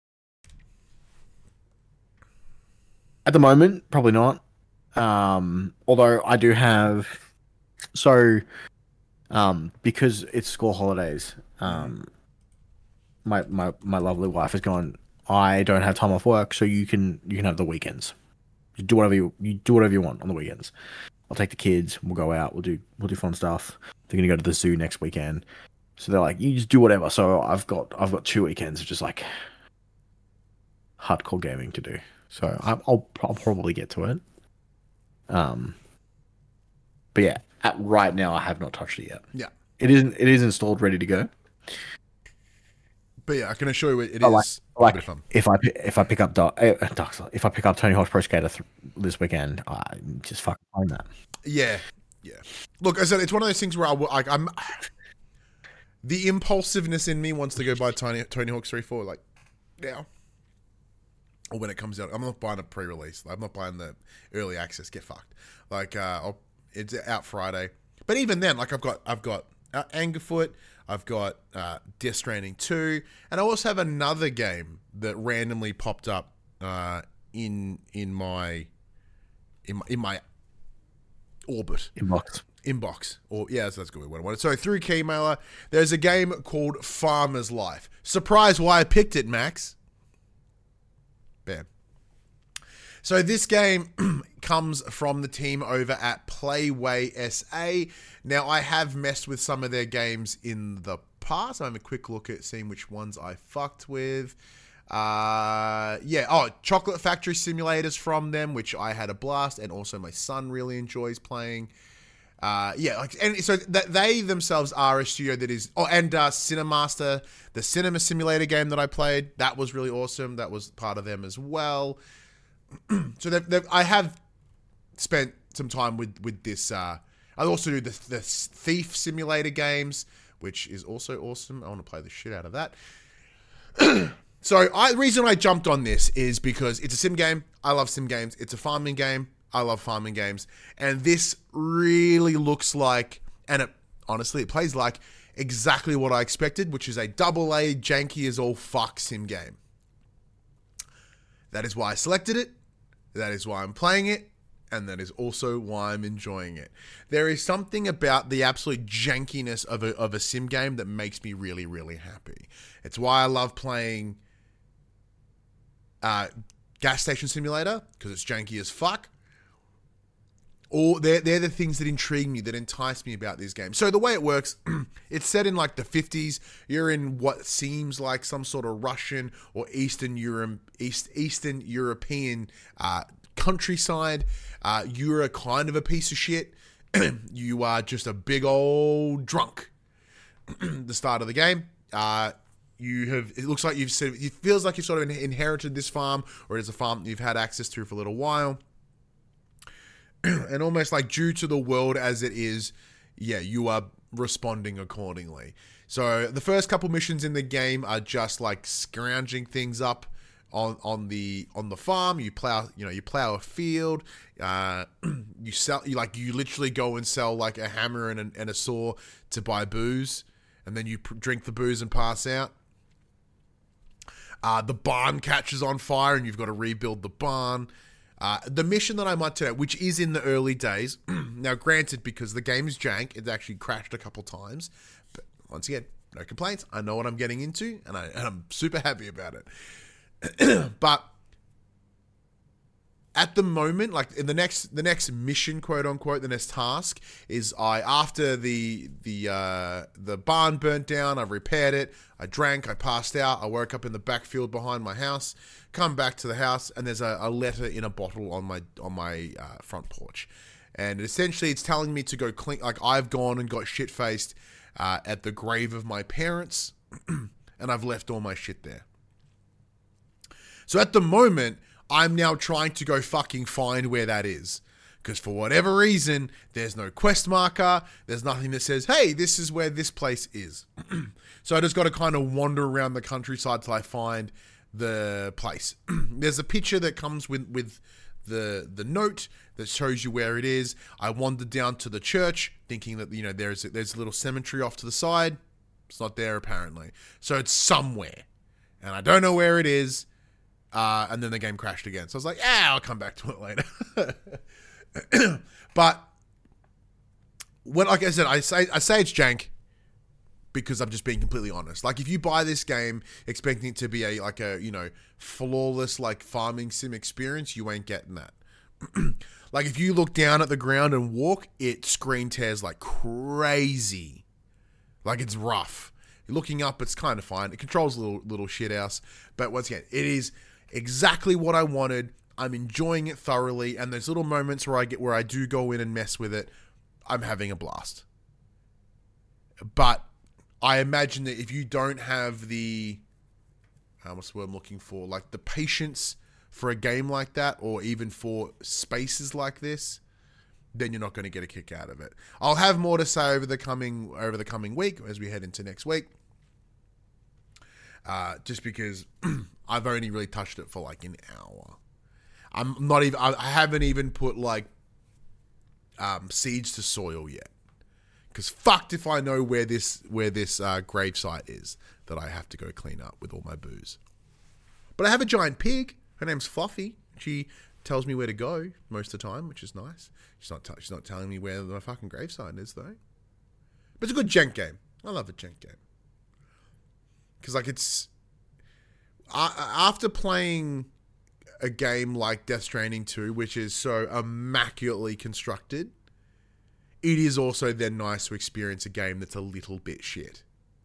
at the moment, probably not. Um, although I do have, so, um, because it's school holidays, um, my, my, my lovely wife has gone, I don't have time off work, so you can, you can have the weekends. You do whatever you, you do whatever you want on the weekends. I'll take the kids, we'll go out, we'll do, we'll do fun stuff. They're going to go to the zoo next weekend. So they're like, you just do whatever. So I've got, I've got two weekends of just like hardcore gaming to do. So I'll, I'll, I'll probably get to it. Um, but yeah, at right now I have not touched it yet. Yeah, it isn't. It is installed, ready to go. But yeah, I can assure you it, it I is like, a bit of fun. If I pi- if I pick up Dark, uh, Dark Souls, if I pick up Tony Hawk's Pro Skater th- this weekend, I just fucking own that. Yeah, yeah. Look, I said it's one of those things where I will, like I'm. The impulsiveness in me wants to go buy Tony Tony Hawk's three four like now. Or when it comes out, I'm not buying a pre-release. I'm not buying the early access. Get fucked. Like, uh, I'll, it's out Friday. But even then, like, I've got, I've got uh, Angerfoot. I've got uh, Death Stranding two, and I also have another game that randomly popped up uh, in in my in my, in my orbit Inbox. inbox. Or yeah, that's, that's a good what I wanted. So through Keymailer, there's a game called Farmer's Life. Surprise! Why I picked it, Max. Bam. So this game comes from the team over at Playway S A. Now, I have messed with some of their games in the past. I'm having a quick look at seeing which ones I fucked with. Uh, yeah, oh, Chocolate Factory Simulators from them, which I had a blast, and also my son really enjoys playing. Uh, yeah, like, and so th- they themselves are a studio that is, oh, and uh, Cinemaster, the cinema simulator game that I played, that was really awesome. That was part of them as well. So they've, they've, I have spent some time with with this. Uh, I also do the, the Thief Simulator games, which is also awesome. I want to play the shit out of that. So I, the reason I jumped on this is because it's a sim game. I love sim games. It's a farming game. I love farming games. And this really looks like, and it honestly, it plays like exactly what I expected, which is a double A janky as all fuck sim game. That is why I selected it. That is why I'm playing it. And that is also why I'm enjoying it. There is something about the absolute jankiness of a, of a sim game that makes me really, really happy. It's why I love playing uh, Gas Station Simulator, because it's janky as fuck. Or they're, they're the things that intrigue me, that entice me about these games. So the way it works, it's set in like the fifties. You're in what seems like some sort of Russian or Eastern Europe, East, Eastern European uh, countryside. Uh, you're a kind of a piece of shit. You are just a big old drunk. The start of the game. Uh, you have, it looks like you've sort of, it feels like you've sort of inherited this farm, or it's a farm that you've had access to for a little while. And almost like due to the world as it is, yeah, you are responding accordingly. So the first couple missions in the game are just like scrounging things up on, on the on the farm. You plow, you know, you plow a field. Uh, you sell, you like you literally go and sell like a hammer and a, and a saw to buy booze, and then you pr- drink the booze and pass out. Uh, the barn catches on fire, and you've got to rebuild the barn. Uh, the mission that I'm on today, which is in the early days, now granted, because the game is jank, it's actually crashed a couple times, but once again, no complaints. I know what I'm getting into, and, I, and I'm super happy about it. But at the moment, like in the next, the next mission, quote unquote, the next task is I after the the uh, the barn burnt down, I've repaired it, I drank, I passed out, I woke up in the backfield behind my house. Come back to the house, and there's a, a letter in a bottle on my on my uh, front porch, and essentially it's telling me to go clean. Like I've gone and got shit faced uh, at the grave of my parents, and I've left all my shit there. So at the moment, I'm now trying to go fucking find where that is, because for whatever reason, there's no quest marker. There's nothing that says, "Hey, this is where this place is." So I just got to kind of wander around the countryside till I find the place. There's a picture that comes with with the the note that shows you where it is. I wandered down to the church thinking that, you know, there's a, there's a little cemetery off to the side. It's not there apparently. So it's somewhere. and I don't know where it is. Uh, and then the game crashed again. So I was like, yeah, I'll come back to it later. But when, like I said, I say I say it's jank because I'm just being completely honest. Like, if you buy this game expecting it to be a like a you know flawless like farming sim experience, you ain't getting that. Like, if you look down at the ground and walk, it screen tears like crazy. Like, it's rough. You're looking up, it's kind of fine. It controls a little little shit house, but once again, it is exactly what I wanted. I'm enjoying it thoroughly, and there's little moments where I get where I do go in and mess with it. I'm having a blast. But I imagine that if you don't have the, uh, what's the word I'm looking for, like the patience for a game like that, or even for spaces like this, then you're not going to get a kick out of it. I'll have more to say over the coming over the coming week as we head into next week. Uh, just because I've only really touched it for like an hour. I'm not even. I haven't even put like um, seeds to soil yet. Because fucked if I know where this where this uh, gravesite is that I have to go clean up with all my booze. But I have a giant pig. Her name's Fluffy. She tells me where to go most of the time, which is nice. She's not. T- she's not telling me where my fucking gravesite is though. But it's a good jank game. I love a jank game. Because like it's uh, after playing a game like Death Stranding two, which is so immaculately constructed, it is also then nice to experience a game that's a little bit shit.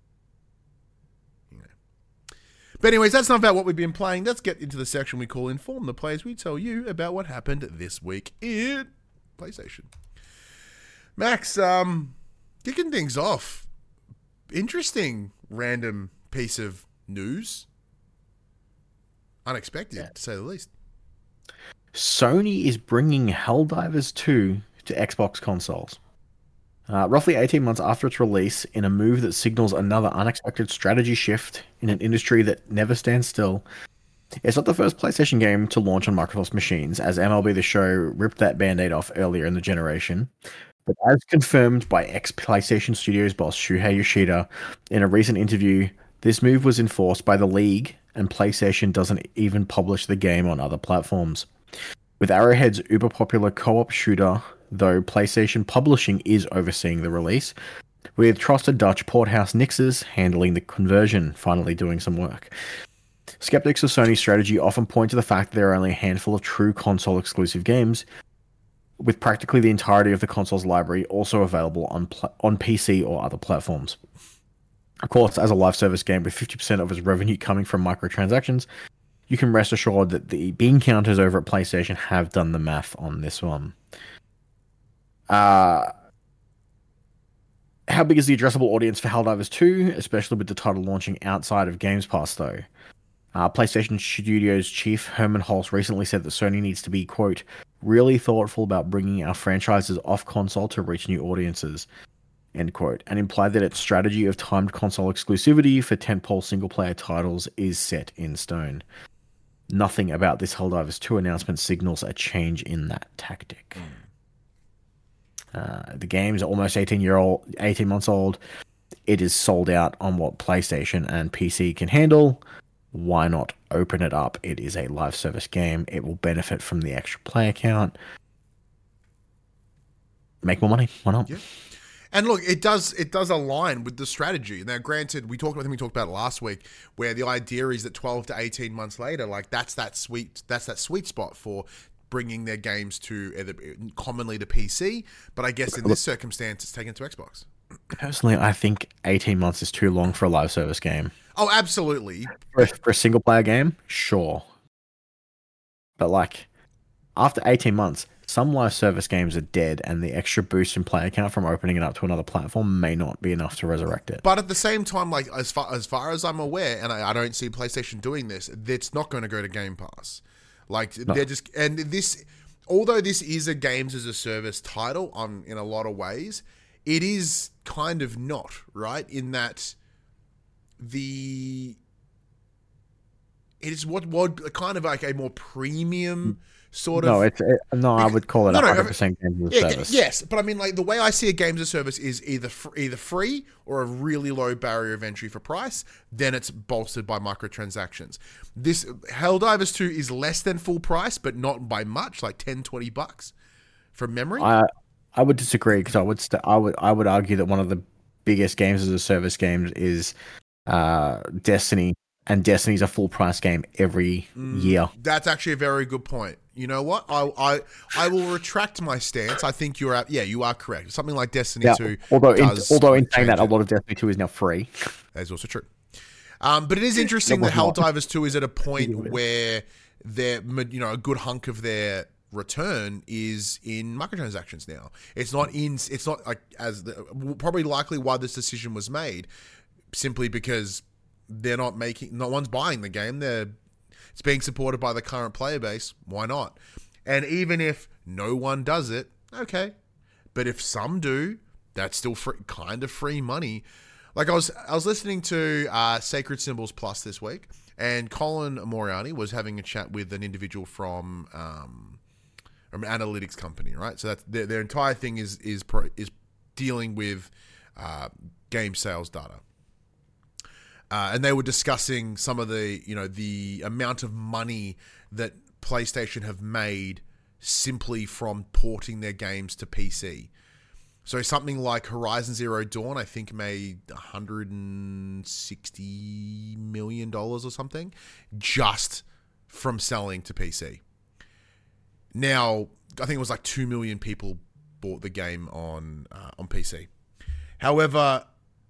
But anyways, that's not about what we've been playing. Let's get into the section we call Inform the Players. We tell you about what happened this week in PlayStation. Max, um, kicking things off. Interesting random piece of news. Unexpected, yeah, to say the least. Sony is bringing Helldivers two to Xbox consoles. Uh, roughly eighteen months after its release, in a move that signals another unexpected strategy shift in an industry that never stands still, it's not the first PlayStation game to launch on Microsoft's machines, as M L B The Show ripped that band-aid off earlier in the generation. But as confirmed by ex-PlayStation Studios boss Shuhei Yoshida in a recent interview, this move was enforced by the League, and PlayStation doesn't even publish the game on other platforms. With Arrowhead's uber-popular co-op shooter, though, PlayStation Publishing is overseeing the release, with trusted Dutch porthouse Nixes handling the conversion, finally doing some work. Skeptics of Sony's strategy often point to the fact that there are only a handful of true console-exclusive games, with practically the entirety of the console's library also available on pl- on P C or other platforms. Of course, as a live service game with fifty percent of its revenue coming from microtransactions, you can rest assured that the bean counters over at PlayStation have done the math on this one. Uh, how big is the addressable audience for Helldivers two, especially with the title launching outside of Games Pass, though? Uh, PlayStation Studios chief Herman Hulse recently said that Sony needs to be, quote, really thoughtful about bringing our franchises off console to reach new audiences, end quote, and implied that its strategy of timed console exclusivity for tentpole single-player titles is set in stone. Nothing about this Helldivers two announcement signals a change in that tactic. Uh, the game's almost eighteen year old, eighteen months old. It is sold out on what PlayStation and P C can handle. Why not open it up? It is a live service game. It will benefit from the extra player count. Make more money. Why not? Yeah. And look, it does it does align with the strategy. Now, granted, we talked about I think we talked about it last week, where the idea is that twelve to eighteen months later, like that's that sweet that's that sweet spot for bringing their games to either commonly to P C, but I guess in this circumstance, it's taken to Xbox. Personally, I think eighteen months is too long for a live service game. Oh, absolutely. For a, for a single player game, sure. But like, after eighteen months, some live service games are dead, and the extra boost in player count from opening it up to another platform may not be enough to resurrect it. But at the same time, like as far as far as I'm aware, and I, I don't see PlayStation doing this, it's not going to go to Game Pass. Like no. They're just, and this, although this is a games as a service title on in a lot of ways, it is kind of not, right? In that the it is what what kind of like a more premium sort No, of. it's it, no. I would call it No, a no, hundred percent games as a Yeah, g- service. yes, but I mean, like the way I see a games as a service is either fr- either free or a really low barrier of entry for price. Then it's bolstered by microtransactions. This Helldivers two is less than full price, but not by much, like ten, twenty bucks from memory. I I would disagree because I would st- I would I would argue that one of the biggest games as a service games is uh, Destiny, and Destiny's a full price game every year. That's actually a very good point. You know what? I I, I will retract my stance. I think you're at. Yeah, you are correct. Something like Destiny Yeah, two. although in, does although in saying change that, a it. lot of Destiny two is now free. That is also true. Um, but it is interesting No, that it's not. Helldivers two is at a point It is. where their, you know, a good hunk of their return is in microtransactions now. It's not in. It's not like as the, probably likely why this decision was made, simply because they're not making. No one's buying the game. They're it's being supported by the current player base. Why not? And even if no one does it, okay. But if some do, that's still free, kind of free money. Like I was, I was listening to uh, Sacred Symbols Plus this week, and Colin Moriarty was having a chat with an individual from um, an analytics company, right? So that's their, their entire thing is is pro, is dealing with uh, game sales data, uh, and they were discussing some of the you know the amount of money that PlayStation have made simply from porting their games to P C. So something like Horizon Zero Dawn, I think, made one hundred sixty million dollars or something just from selling to P C. Now, I think it was like two million people bought the game on uh, on P C. However,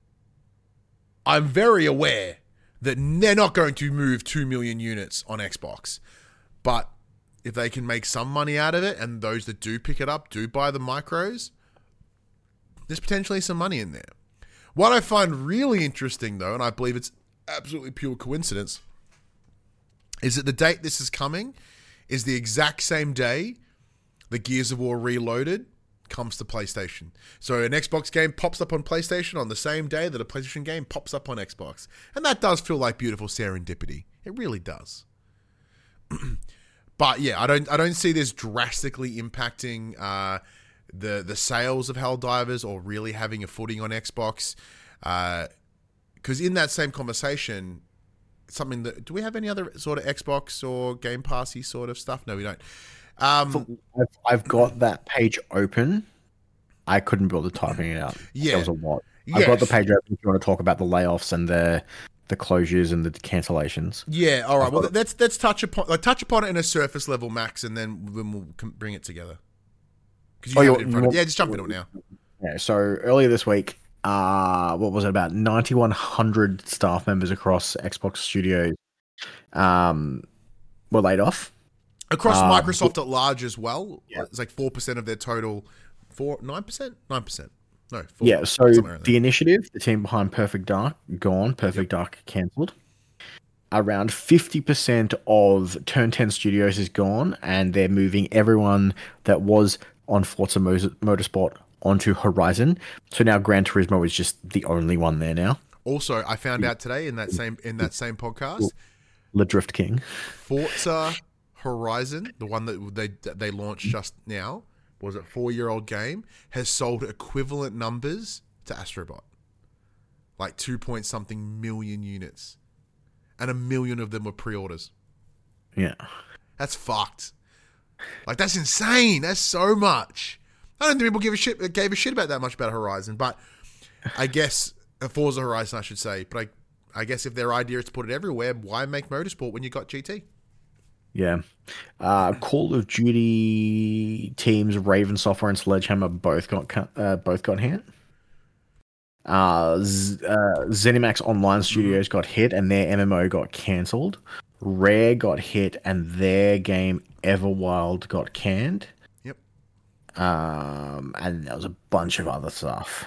I'm very aware that they're not going to move two million units on Xbox. But if they can make some money out of it, and those that do pick it up do buy the micros, there's potentially some money in there. What I find really interesting, though, and I believe it's absolutely pure coincidence, is that the date this is coming is the exact same day the Gears of War Reloaded comes to PlayStation. So an Xbox game pops up on PlayStation on the same day that a PlayStation game pops up on Xbox. And that does feel like beautiful serendipity. It really does. But yeah, I don't I don't see this drastically impacting uh, the the sales of Helldivers or really having a footing on Xbox. Because uh, in that same conversation, something that do we have any other sort of Xbox or Game Passy sort of stuff? No, we don't. Um, I've, I've got that page open. I couldn't bother typing it out. Yeah. There was a lot. I've got the page open if you want to talk about the layoffs and the the closures and the cancellations. Yeah, all right. Well, let's let's touch upon like touch upon it in a surface level, Max, and then then we'll com- bring it together. Because you Oh, have you- it in you front of want- yeah, just jump into it now. Yeah, so earlier this week, uh, what was it, about ninety-one hundred staff members across Xbox Studios um, were laid off. Across Um, Microsoft at large as well, Yeah. it's like four percent of their total. Four nine percent, nine percent. No, four, Yeah, so somewhere around the there. initiative, the team behind Perfect Dark, gone. Perfect Dark cancelled. Around fifty percent of Turn ten Studios is gone, and they're moving everyone that was on Forza Mo- Motorsport onto Horizon. So now Gran Turismo is just the only one there now. Also, I found out today in that same in that same podcast, The Drift King. Forza Horizon, the one that they they launched just now, was a four year old game, has sold equivalent numbers to Astrobot, like two point something million units, and a million of them were pre orders. Yeah. That's fucked. Like that's insane. That's so much. I don't think people give a shit gave a shit about that much about Horizon, but I guess uh, Forza Horizon, I should say. But I, I guess if their idea is to put it everywhere, why make Motorsport when you got G T? Yeah. Uh, Call of Duty teams Raven Software and Sledgehammer both got cut- uh, both got hit. Uh, Z- uh, ZeniMax Online Studios got hit and their M M O got cancelled. Rare got hit and their game Everwild got canned. Yep. Um, and there was a bunch of other stuff.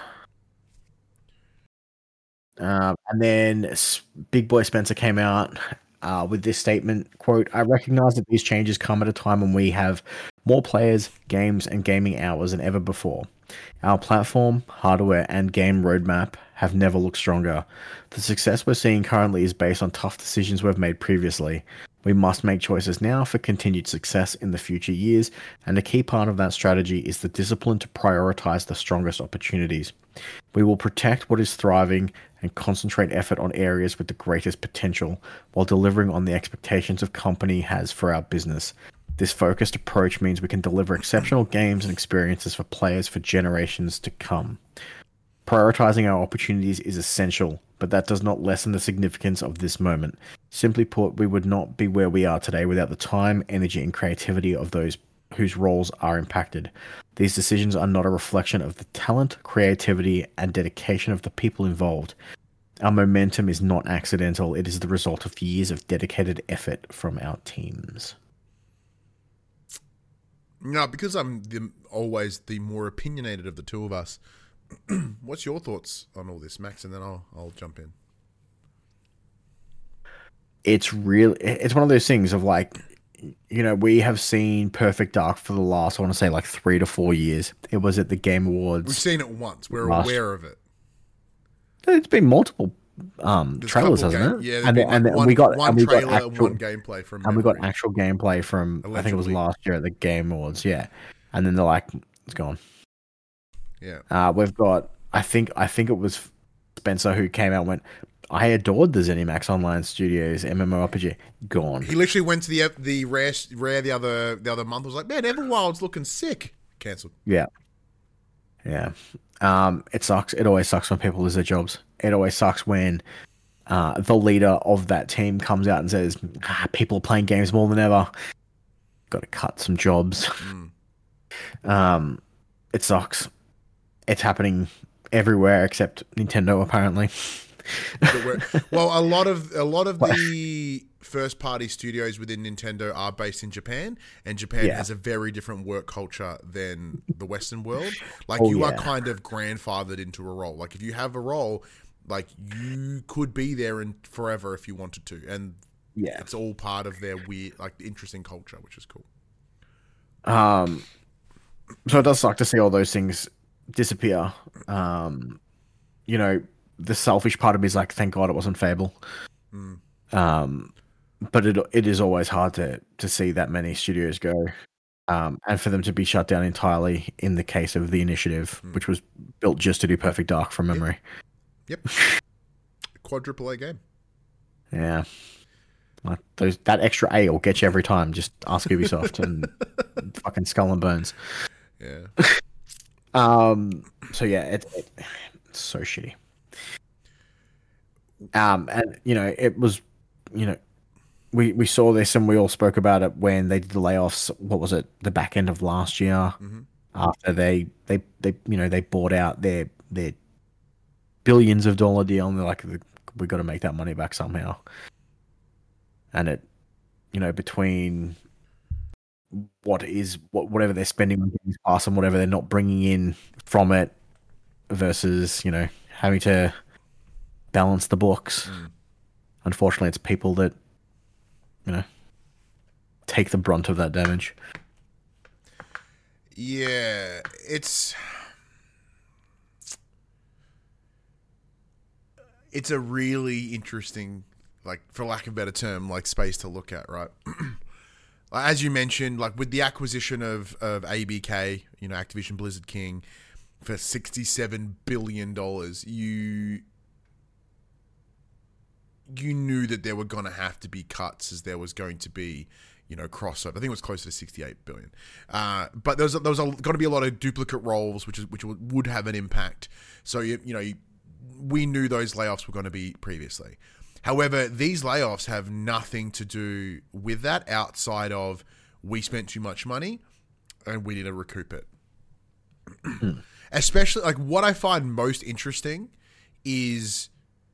Um, and then S- Big Boy Spencer came out uh, with this statement, quote, "I recognize that these changes come at a time when we have more players, games, and gaming hours than ever before. Our platform, hardware, and game roadmap have never looked stronger. The success we're seeing currently is based on tough decisions we've made previously. We must make choices now for continued success in the future years, and a key part of that strategy is the discipline to prioritize the strongest opportunities. We will protect what is thriving and concentrate effort on areas with the greatest potential while delivering on the expectations of company has for our business. This focused approach means we can deliver exceptional games and experiences for players for generations to come. Prioritizing our opportunities is essential, but that does not lessen the significance of this moment. Simply put, we would not be where we are today without the time, energy, and creativity of those whose roles are impacted. These decisions are not a reflection of the talent, creativity, and dedication of the people involved. Our momentum is not accidental. It is the result of years of dedicated effort from our teams. No, because I'm the, always the more opinionated of the two of us. What's your thoughts on all this, Max? And then I'll I'll jump in. It's really it's one of those things of like, you know, we have seen Perfect Dark for the last, I want to say, like three to four years. It was at the Game Awards. We've seen it once. We're last, aware of it. It's been multiple um, trailers, hasn't game, it? Yeah, and, like and, one, and we got one and we trailer got actual, and one gameplay from. And memory. we got actual gameplay from Allegedly. I think it was last year at the Game Awards. Yeah, and then they're like, it's gone. Yeah. Uh, we've got. I think. I think it was Spencer who came out and went, I adored the ZeniMax Online Studios MMORPG. Gone. He literally went to the the rare rare the other the other month. Was like, man, Everwild's looking sick. Cancelled. Yeah. Yeah. Um, it sucks. It always sucks when people lose their jobs. It always sucks when uh, the leader of that team comes out and says, ah, people are playing games more than ever. Got to cut some jobs. Mm. um, it sucks. It's happening everywhere except Nintendo, apparently. Well, a lot of a lot of the first party studios within Nintendo are based in Japan, and Japan yeah. has a very different work culture than the Western world. Like oh, you yeah. are kind of grandfathered into a role. Like if you have a role, like you could be there in forever if you wanted to, and yeah, it's all part of their weird, like interesting culture, which is cool. Um, so it does suck to see all those things disappear. Um, you know. The selfish part of me is like, thank God it wasn't Fable. Mm. Um, but it it is always hard to to see that many studios go, um, and for them to be shut down entirely in the case of the Initiative, mm. which was built just to do Perfect Dark from memory. Yep. yep. Quadruple A game. Yeah. Like those that extra A will get you every time. Just ask Ubisoft and fucking Skull and Bones. Yeah. um. So yeah, it, it it's so shitty. Um, and you know, it was, you know, we, we saw this and we all spoke about it when they did the layoffs. What was it? The back end of last year, mm-hmm. after they, they, they, you know, they bought out their, their billions of dollar deal and they're like, we got to make that money back somehow. And it, you know, between what is, what, whatever they're spending on Games Pass and whatever they're not bringing in from it versus, you know, having to balance the books. Mm. Unfortunately, it's people that, you know, take the brunt of that damage. Yeah, it's it's a really interesting, like, for lack of a better term, like space to look at, right? As you mentioned, like with the acquisition of of A B K, you know, Activision Blizzard King, for sixty-seven billion dollars, you. you knew that there were going to have to be cuts as there was going to be, you know, crossover. I think it was closer to sixty-eight billion. Uh, but there was, there was going to be a lot of duplicate roles, which is, which would have an impact. So, you, you know, you, we knew those layoffs were going to be previously. However, these layoffs have nothing to do with that outside of we spent too much money and we need to recoup it. Especially, like, what I find most interesting is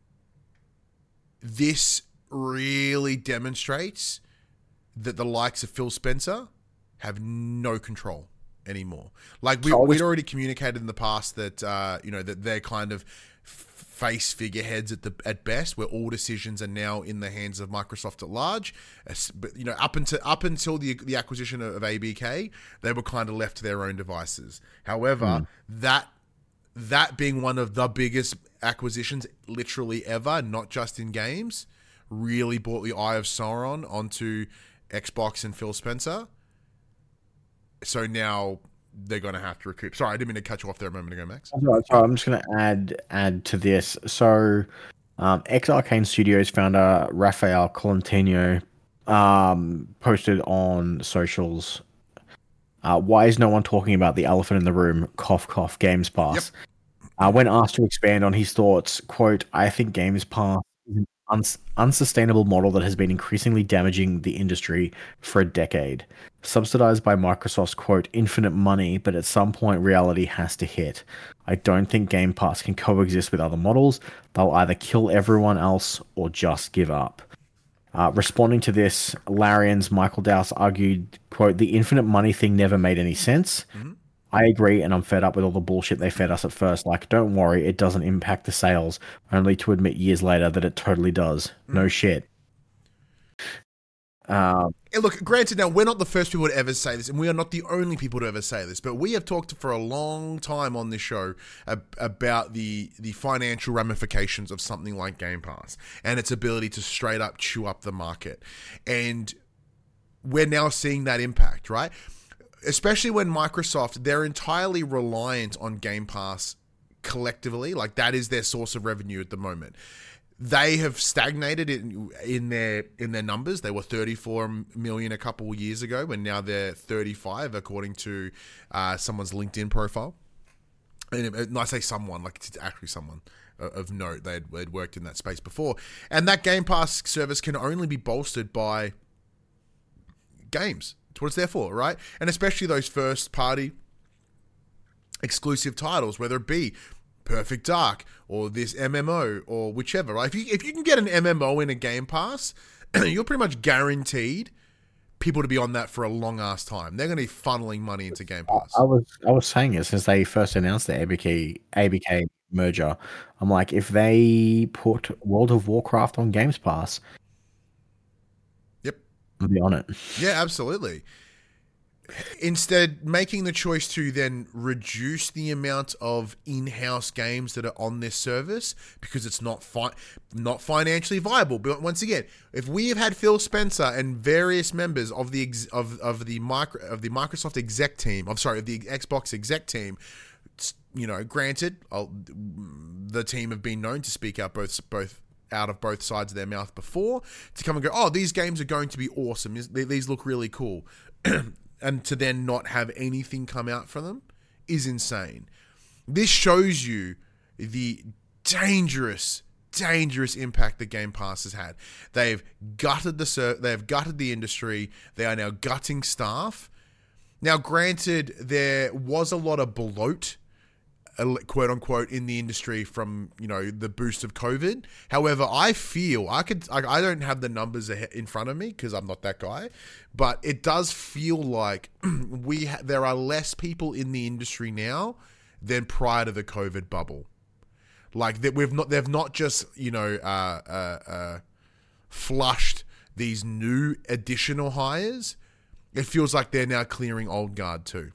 this really demonstrates that the likes of Phil Spencer have no control anymore. Like we, we'd already communicated in the past that uh, you know that they're kind of face figureheads at the at best, where all decisions are now in the hands of Microsoft at large. But you know, up until up until the the acquisition of A B K, they were kind of left to their own devices. However, mm. that that being one of the biggest acquisitions literally ever, not just in games, really brought the Eye of Sauron onto Xbox and Phil Spencer. So now they're going to have to recoup. Sorry, I didn't mean to cut you off there a moment ago, Max. So, so I'm just going to add add to this. So, um, X Arcane Studios founder Rafael Colantino um, posted on socials. Uh, why is no one talking about the elephant in the room? Cough, cough. Games Pass. Yep. Uh, when asked to expand on his thoughts, quote, "I think Games Pass is an uns- unsustainable model that has been increasingly damaging the industry for a decade. Subsidized by Microsoft's, quote, infinite money, but at some point reality has to hit. I don't think Game Pass can coexist with other models. They'll either kill everyone else or just give up." Uh, responding to this, Larian's Michael Dowse argued, quote, "The infinite money thing never made any sense. Mm-hmm. I agree, and I'm fed up with all the bullshit they fed us at first. Like, don't worry, it doesn't impact the sales, only to admit years later that it totally does. Mm. No shit." Um, and look, granted, now, we're not the first people to ever say this, and we are not the only people to ever say this, but we have talked for a long time on this show ab- about the, the financial ramifications of something like Game Pass and its ability to straight up chew up the market. And we're now seeing that impact, right? Especially when Microsoft, they're entirely reliant on Game Pass collectively. Like, that is their source of revenue at the moment. They have stagnated in in their in their numbers. They were thirty-four million a couple of years ago, and now they're thirty-five, according to uh, someone's LinkedIn profile. And, and I say someone, like it's actually someone of note. They'd, they'd worked in that space before. And that Game Pass service can only be bolstered by games. That's what it's there for, right? And especially those first-party exclusive titles, whether it be Perfect Dark or this M M O or whichever, right? If you if you can get an M M O in a Game Pass, you're pretty much guaranteed people to be on that for a long ass time. They're going to be funneling money into Game Pass. I was I was saying it since they first announced the A B K A B K merger. I'm like, if they put World of Warcraft on Games Pass, yep, I'll be on it. Yeah, absolutely. Instead, making the choice to then reduce the amount of in-house games that are on this service because it's not fi- not financially viable. But once again, if we have had Phil Spencer and various members of the ex- of of the micro of the Microsoft exec team, I'm sorry, of the Xbox exec team, you know, granted, I'll, the team have been known to speak out both both. out of both sides of their mouth before to come and go, oh, these games are going to be awesome. These look really cool. And to then not have anything come out from them is insane. This shows you the dangerous, dangerous impact that Game Pass has had. They've gutted the ser- they've gutted the industry. They are now gutting staff. Now, granted, there was a lot of bloat, quote unquote, in the industry from, you know, the boost of COVID. However, I feel I could I, I don't have the numbers in front of me because I'm not that guy, but it does feel like we ha- there are less people in the industry now than prior to the COVID bubble. Like that, we've not they've not just, you know, uh, uh, uh, flushed these new additional hires. It feels like they're now clearing old guard too.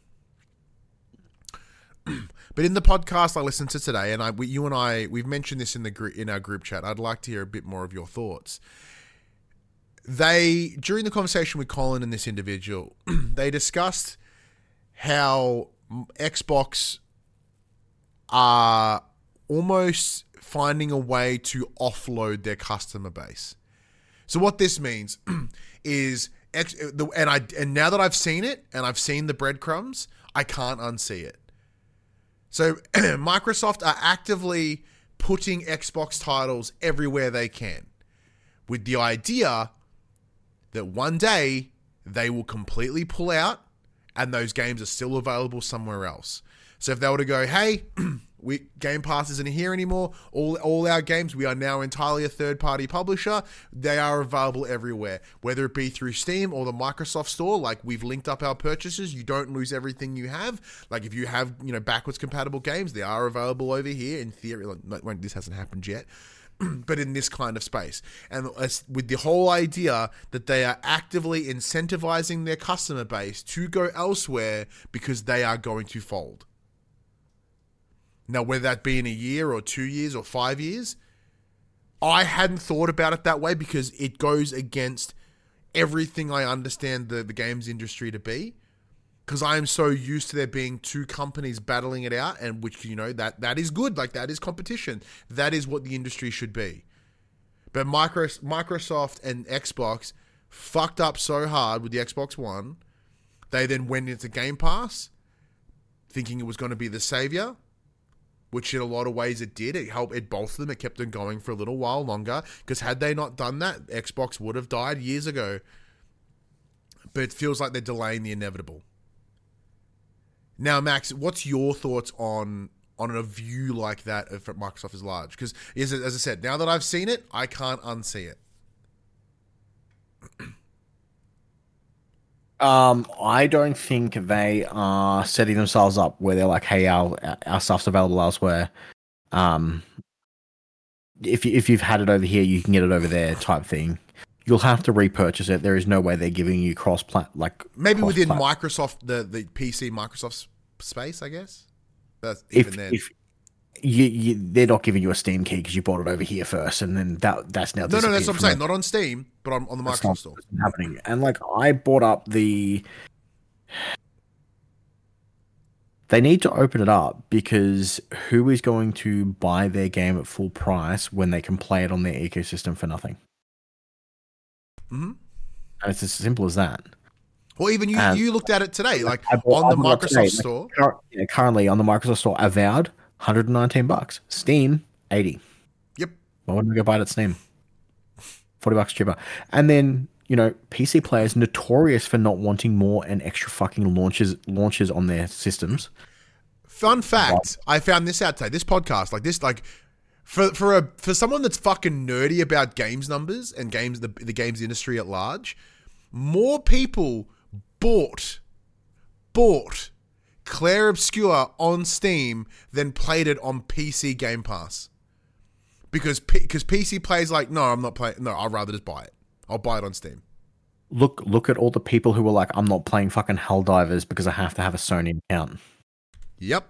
But in the podcast I listened to today, and I, we, you and I, we've mentioned this in the gr- in our group chat. I'd like to hear a bit more of your thoughts. They, during the conversation with Colin and this individual, they discussed how Xbox are almost finding a way to offload their customer base. So what this means is, and I and now that I've seen it and I've seen the breadcrumbs, I can't unsee it. So Microsoft are actively putting Xbox titles everywhere they can, with the idea that one day they will completely pull out and those games are still available somewhere else. So if they were to go, hey, we Game Pass isn't here anymore, all all our games, we are now entirely a third-party publisher, they are available everywhere, whether it be through Steam or the Microsoft Store. Like, we've linked up our purchases, you don't lose everything you have. Like, if you have, you know, backwards compatible games, they are available over here in theory. Like, this hasn't happened yet, but in this kind of space. And with the whole idea that they are actively incentivizing their customer base to go elsewhere because they are going to fold. Now, whether that be in a year or two years or five years, I hadn't thought about it that way because it goes against everything I understand the, the games industry to be. Because I am so used to there being two companies battling it out, and which, you know, that that is good. Like, that is competition. That is what the industry should be. But Micro, Microsoft and Xbox fucked up so hard with the Xbox One. They then went into Game Pass thinking it was going to be the savior, which in a lot of ways it did. It helped it both of them. It kept them going for a little while longer. Because had they not done that, Xbox would have died years ago. But it feels like they're delaying the inevitable. Now, Max, what's your thoughts on on a view like that if Microsoft is large? Because, as, as I said, now that I've seen it, I can't unsee it. Um, I don't think they are setting themselves up where they're like, "Hey, our our stuff's available elsewhere. Um, if you, if you've had it over here, you can get it over there," type thing. You'll have to repurchase it. There is no way they're giving you cross plat like maybe cross within plat- Microsoft the the P C Microsoft space, I guess. That's even if then. if you, you they're not giving you a Steam key because you bought it over here first, and then that that's now no, no, that's what I'm disappeared saying. from Not on Steam, but on, on the That's Microsoft not Store. happening. And like I bought up the. They need to open it up because who is going to buy their game at full price when they can play it on their ecosystem for nothing? Mm-hmm. And it's as simple as that. Well, even you, And- you looked at it today, like I bought- on I the bought it Microsoft today. Like, Store. cur- yeah, currently on the Microsoft Store, Avowed, one hundred nineteen bucks. Steam, eighty. Yep. Why wouldn't I go buy it at Steam? forty bucks cheaper. And then, you know, P C players notorious for not wanting more and extra fucking launches launches on their systems. Fun fact, I found this out today. This podcast, like this, like for for a for someone that's fucking nerdy about games numbers and games the the games industry at large, more people bought bought Claire Obscure on Steam than played it on P C Game Pass. Because because P C players like, no, I'm not playing. No, I'd rather just buy it. I'll buy it on Steam. Look look at all the people who were like, I'm not playing fucking Helldivers because I have to have a Sony account. Yep.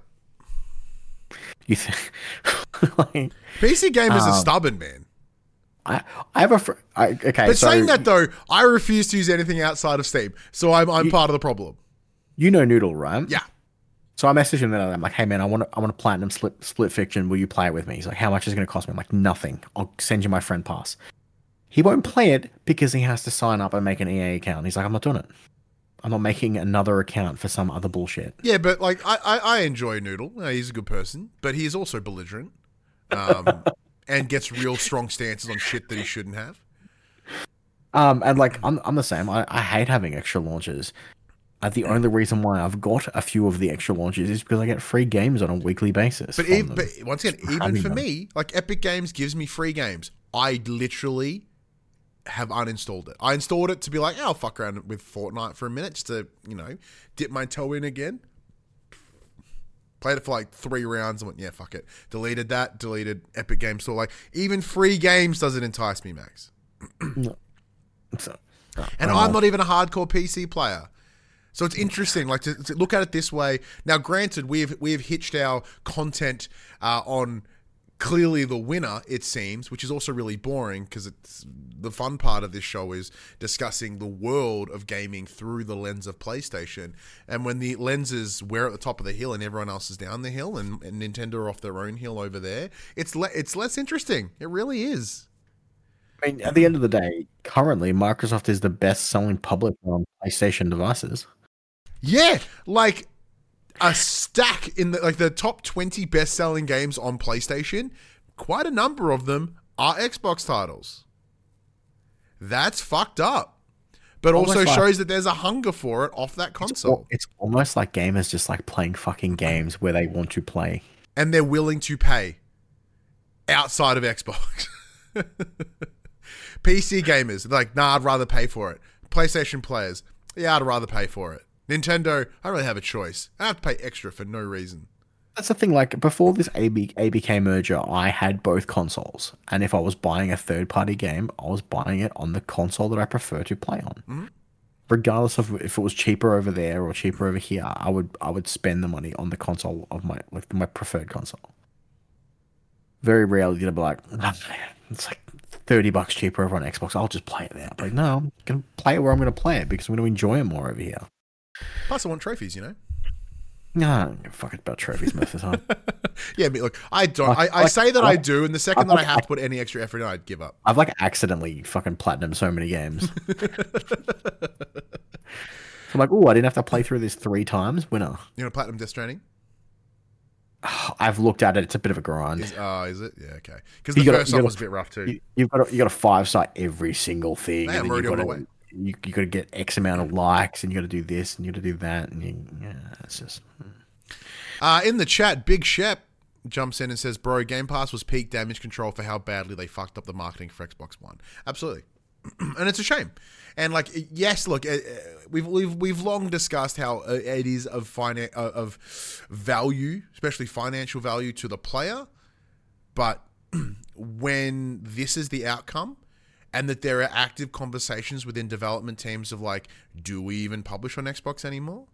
You think like, P C gamers Um, are stubborn, man. I I have a fr- I, okay. But so saying that though, I refuse to use anything outside of Steam, so I'm I'm You- part of the problem. you know Noodle, right? Yeah. So I messaged him and I'm like, hey man, I want to, I want a platinum split, split fiction. Will you play it with me? He's like, how much is it going to cost me? I'm like, nothing. I'll send you my friend pass. He won't play it because he has to sign up and make an E A account. He's like, I'm not doing it. I'm not making another account for some other bullshit. Yeah, but like I, I, I enjoy Noodle. Uh, he's a good person, but he is also belligerent, um, and gets real strong stances on shit that he shouldn't have. Um, and like, I'm, I'm the same. I, I hate having extra launches. Uh, the only reason why I've got a few of the extra launches is because I get free games on a weekly basis. But, from ev- them. but once again, even having for them. me, like Epic Games gives me free games. I literally have uninstalled it. I installed it to be like, oh, I'll fuck around with Fortnite for a minute just to, you know, dip my toe in again. Played it for like three rounds and went, yeah, fuck it. Deleted that, deleted Epic Games Store. Like, even free games doesn't entice me, Max. So, And I'm not even a hardcore P C player. So it's interesting, like to, to look at it this way. Now, granted, we've we've hitched our content uh, on clearly the winner, it seems, which is also really boring because it's the fun part of this show is discussing the world of gaming through the lens of PlayStation. And when the lenses we're at the top of the hill and everyone else is down the hill, and, and Nintendo are off their own hill over there, it's le- it's less interesting. It really is. I mean, at the end of the day, currently Microsoft is the best-selling publisher on PlayStation devices. Yeah, like a stack in the like the top twenty best-selling games on PlayStation. Quite a number of them are Xbox titles. That's fucked up, but Almost also like- shows that there's a hunger for it off that It's, console, it's almost like gamers just like playing fucking games where they want to play. and they're willing to pay outside of Xbox. P C gamers, they're like, nah, I'd rather pay for it. PlayStation players, yeah, I'd rather pay for it. Nintendo, I don't really have a choice. I have to pay extra for no reason. That's the thing. Like before this A B, A B K merger, I had both consoles, and if I was buying a third-party game, I was buying it on the console that I prefer to play on, Mhm. regardless of if it was cheaper over there or cheaper over here. I would I would spend the money on the console of my like my preferred console. Very rarely did I be like, "Ah, It's like thirty bucks cheaper over on Xbox. I'll just play it there. But no, I'm gonna play it where I'm gonna play it because I'm gonna enjoy it more over here. Plus, I want trophies, you know. No, I don't give a fuck about trophies most of the time. Yeah, but look, I don't. Like- I, I like- say that I like- do, and the second like- that I have to put any extra effort in, I'd give up. I've like accidentally fucking platinum so many games. I'm like, oh, I didn't have to play through this three times. Winner. You know, platinum Death Stranding. I've looked at it. It's a bit of a grind. Is oh, is it? Yeah, okay. Because You the gotta- first you one gotta- was a bit rough too. You, you've got to, you got to five star every single thing. Hey, I'm and then already you've on my gotta- way. You you got to get X amount of likes, and you got to do this, and you got to do that, and you, yeah, it's just. Uh, in the chat, Big Shep jumps in and says, "Bro, Game Pass was peak damage control for how badly they fucked up the marketing for Xbox One." Absolutely, and it's a shame. And like, yes, look, uh, we've we've we've long discussed how uh, it is of finan- uh, of value, especially financial value to the player. But when this is the outcome, and that there are active conversations within development teams of like, do we even publish on Xbox anymore?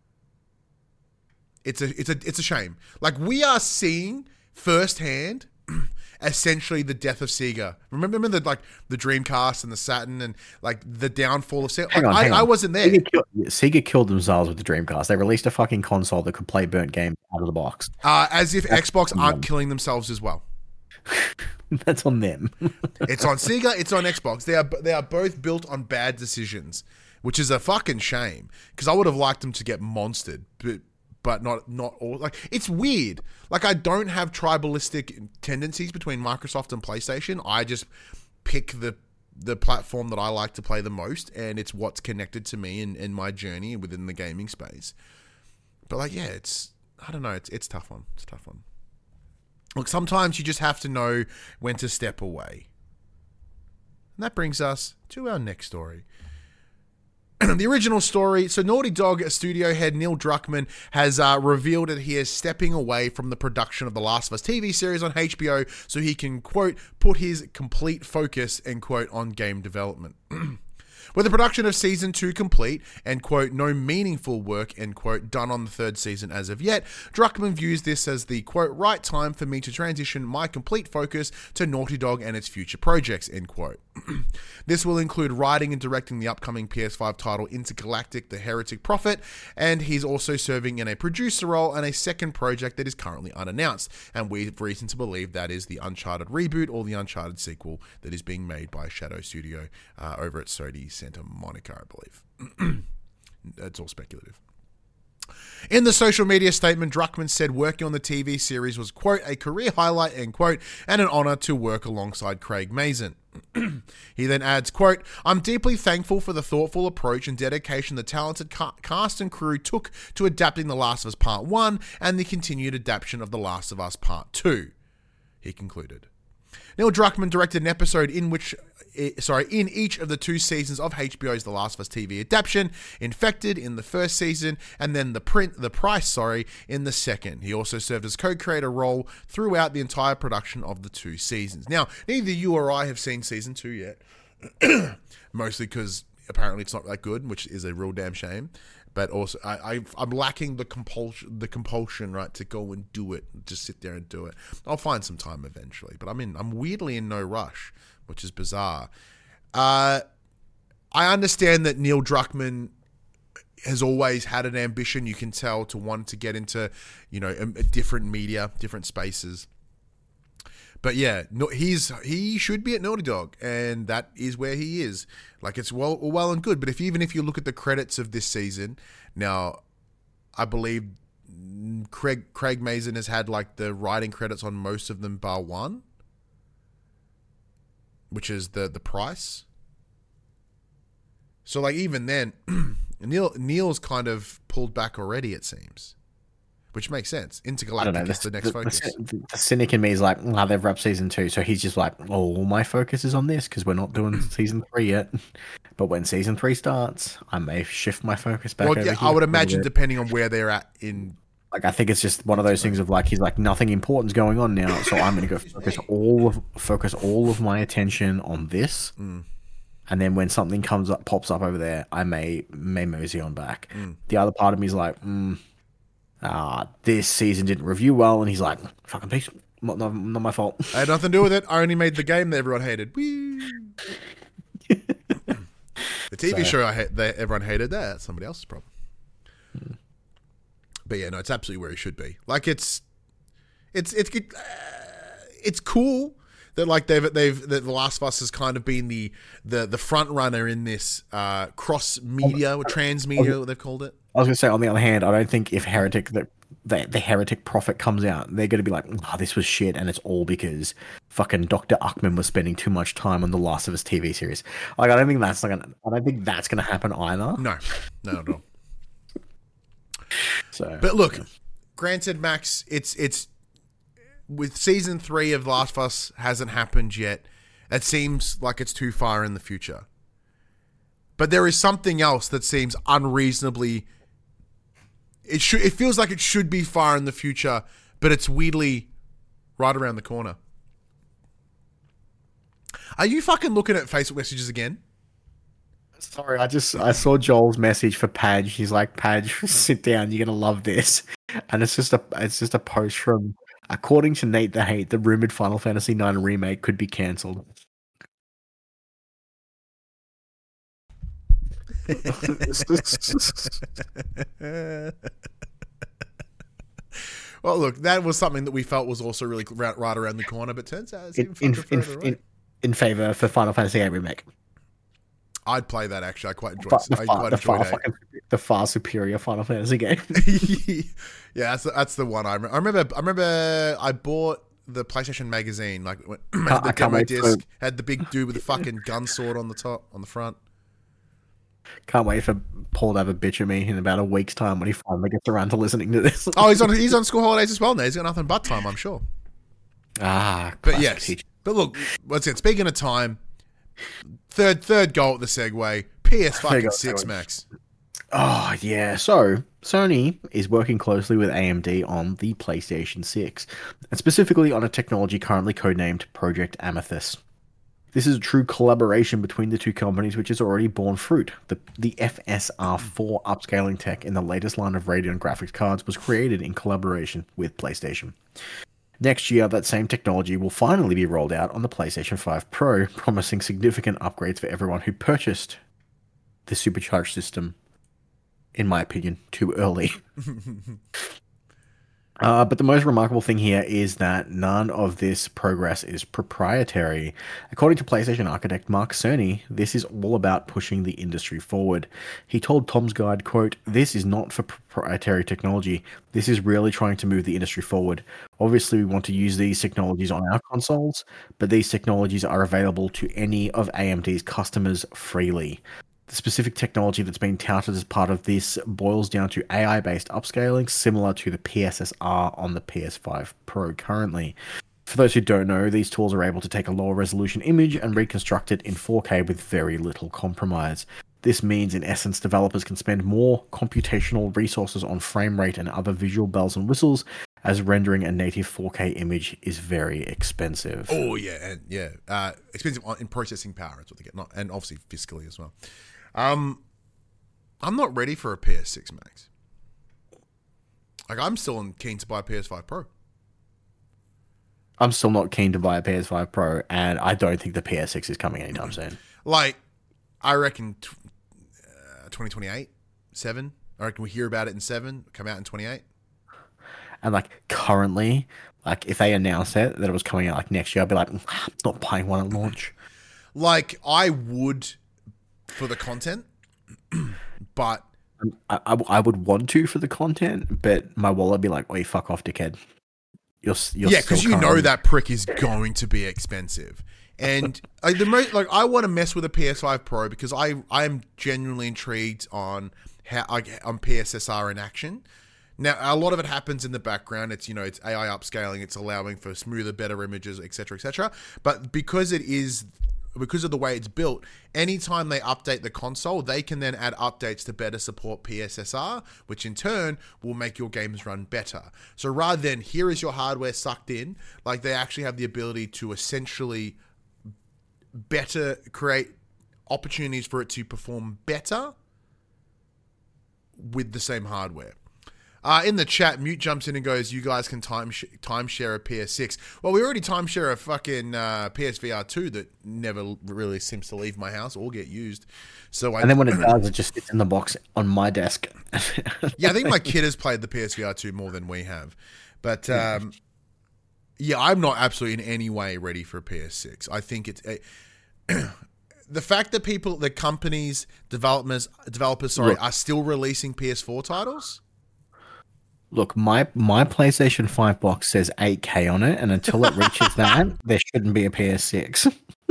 It's a it's a it's a shame. Like, we are seeing firsthand essentially the death of Sega. Remember, remember the like the Dreamcast and the Saturn and like the downfall of Sega. Hang Like, on, I, hang I on. wasn't there. Sega killed, Sega killed themselves with the Dreamcast. They released a fucking console that could play burnt games out of the box. Uh, as if Xbox aren't them. killing themselves as well. That's on them. It's on Sega. It's on Xbox. They are they are both built on bad decisions, which is a fucking shame. Because I would have liked them to get monstered, but but not not all. Like, it's weird. Like, I don't have tribalistic tendencies between Microsoft and PlayStation. I just pick the the platform that I like to play the most, and it's what's connected to me in, in my journey within the gaming space. But like, yeah, it's I don't know. It's it's a tough one. It's a tough one. Look, sometimes you just have to know when to step away. And that brings us to our next story. The original story, so Naughty Dog studio head Neil Druckmann has uh, revealed that he is stepping away from the production of The Last of Us T V series on H B O so he can, quote, put his complete focus, end quote, on game development. With the production of season two complete and, quote, no meaningful work, end quote, done on the third season as of yet, Druckmann views this as the, quote, right time for me to transition my complete focus to Naughty Dog and its future projects, end quote. This will include writing and directing the upcoming P S five title Intergalactic: The Heretic Prophet, and he's also serving in a producer role on a second project that is currently unannounced, and we have reason to believe that is the Uncharted reboot or the Uncharted sequel that is being made by Shadow Studio uh, over at Sony Santa Monica, I believe. It's all speculative. In the social media statement, Druckmann said working on the T V series was, quote, a career highlight, end quote, and an honor to work alongside Craig Mazin. He then adds, quote, I'm deeply thankful for the thoughtful approach and dedication the talented ca- cast and crew took to adapting The Last of Us Part one and the continued adaptation of The Last of Us Part two, he concluded. Neil Druckmann directed an episode in which, sorry, in each of the two seasons of H B O's The Last of Us T V adaptation, Infected in the first season, and then The Print, The Price, sorry, in the second. He also served as co-creator role throughout the entire production of the two seasons. Now, neither you or I have seen season two yet, mostly because apparently it's not that good, which is a real damn shame. But also, I, I, I'm lacking the compulsion, the compulsion, right, to go and do it, just sit there and do it. I'll find some time eventually, but I'm in, I'm weirdly in no rush, which is bizarre. Uh, I understand that Neil Druckmann has always had an ambition, you can tell, to want to get into, you know, a, a different media, different spaces. But yeah, no, he's he should be at Naughty Dog, and that is where he is. Like, it's well well and good, but if even if you look at the credits of this season, now I believe Craig Craig Mazin has had like the writing credits on most of them, bar one, which is the the Price. So like even then, Neil Neil's kind of pulled back already, it seems. Which makes sense. Intergalactic know, is the next the, focus. The, the cynic in me is like, oh, they've wrapped season two, so he's just like, oh, all my focus is on this because we're not doing season three yet. But when season three starts, I may shift my focus back. Well, over yeah, here I would imagine bit. depending on where they're at in. Like, I think it's just one of those things of like, he's like, nothing important's going on now, so I'm going to go focus all of focus all of my attention on this. Mm. And then when something comes up, pops up over there, I may may mosey on back. Mm. The other part of me is like, mm, ah, this season didn't review well, and he's like, fucking piece, Not, not, not my fault. I had nothing to do with it. I only made the game that everyone hated. Whee! The T V So- show I hate, that everyone hated, that that's somebody else's problem. Hmm. But yeah, no, it's absolutely where he should be. Like it's, it's it's uh, it's cool that like they've they've that The Last of Us has kind of been the the the front runner in this uh, cross media or transmedia, what they've called it. I was going to say, on the other hand, I don't think if Heretic, the, the, the Heretic Prophet comes out, they're going to be like, oh, this was shit, and it's all because fucking Doctor Uckman was spending too much time on the Last of Us T V series. Like, I don't think that's going to, I don't think that's going to happen either. No, no, not at all. So, But look, granted, Max, it's it's with season three of The Last of Us hasn't happened yet. It seems like it's too far in the future. But there is something else that seems unreasonably. It should. It feels like it should be far in the future, but it's weirdly right around the corner. Are you fucking looking at Facebook messages again? sorry, I just, I saw Joel's message for Padge. He's like, Padge, sit down, you're going to love this. And it's just a, it's just a post from, according to Nate the Hate, the rumored Final Fantasy nine remake could be cancelled. Well, look, that was something that we felt was also really right, right around the corner, but turns out it's in, even in, fucking in, further away. in, in favor for Final Fantasy eight remake. I'd play that actually. I quite enjoyed. Fa- the, I far, quite the, enjoyed far, it. fucking- the far superior Final Fantasy game. Yeah, that's the, that's the one. I remember. I remember. I remember. I bought the PlayStation magazine. Like when I had the can't demo wait disc for- had the big dude with the fucking gun sword on the top on the front. Can't wait for Paul to have a bitch at me in about a week's time when he finally gets around to listening to this. Oh, he's on. He's on school holidays as well now. He's got nothing but time, I'm sure. ah, But classic yes. teacher. But look, once again, speaking of time, third third goal at the segue. P S fucking go, six segue. Max. Oh, yeah. So, Sony is working closely with A M D on the PlayStation six, and specifically on a technology currently codenamed Project Amethyst. This is a true collaboration between the two companies, which has already borne fruit. The, the F S R four upscaling tech in the latest line of Radeon graphics cards was created in collaboration with PlayStation. Next year, that same technology will finally be rolled out on the PlayStation five Pro, promising significant upgrades for everyone who purchased the supercharged system, in my opinion, too early. Uh, but the most remarkable thing here is that none of this progress is proprietary. According to PlayStation architect Mark Cerny, this is all about pushing the industry forward. He told Tom's Guide, quote, "This is not for proprietary technology. This is really trying to move the industry forward. Obviously, we want to use these technologies on our consoles, but these technologies are available to any of A M D's customers freely. The specific technology that's being touted as part of this boils down to A I-based upscaling, similar to the P S S R on the P S five Pro currently. For those who don't know, these tools are able to take a lower resolution image and reconstruct it in four K with very little compromise. This means, in essence, developers can spend more computational resources on frame rate and other visual bells and whistles, as rendering a native four K image is very expensive." Oh yeah, and yeah, uh, expensive on- in processing power. That's what they get, not and obviously fiscally as well. Um, I'm not ready for a P S six Max. Like I'm still keen to buy a P S five Pro. I'm still not keen to buy a P S five Pro, and I don't think the P S six is coming anytime soon. Like, I reckon t- uh, twenty twenty-eight, seven. I reckon we hear about it in seven, come out in twenty-eight. And like currently, like if they announced it that it was coming out like next year, I'd be like, "Mm, I'm not buying one at launch." Like, I would for the content, but I, I, I would want to for the content, but my wallet would be like, "Oi, fuck off, dickhead." You're, s- you're yeah, because still you know currently- that prick is going to be expensive. And like the most, like I want to mess with a P S five Pro because I I am genuinely intrigued on how like on P S S R in action. Now a lot of it happens in the background. It's you know it's A I upscaling. It's allowing for smoother, better images, et cetera, et cetera. But because it is because of the way it's built, anytime they update the console, they can then add updates to better support P S S R, which in turn will make your games run better. So rather than here is your hardware sucked in, like they actually have the ability to essentially better create opportunities for it to perform better with the same hardware. Uh, in the chat, Mute jumps in and goes, "You guys can time sh- timeshare a P S six." Well, we already timeshare a fucking uh, P S V R two that never really seems to leave my house or get used. So, I, And then when it does, it just sits in the box on my desk. yeah, I think my kid has played the P S V R two more than we have, but um, yeah, I'm not absolutely in any way ready for a P S six. I think it's uh, the fact that people, the companies, developers, developers, sorry, Look. are still releasing P S four titles. Look, my my PlayStation five box says eight K on it, and until it reaches that, there shouldn't be a P S six.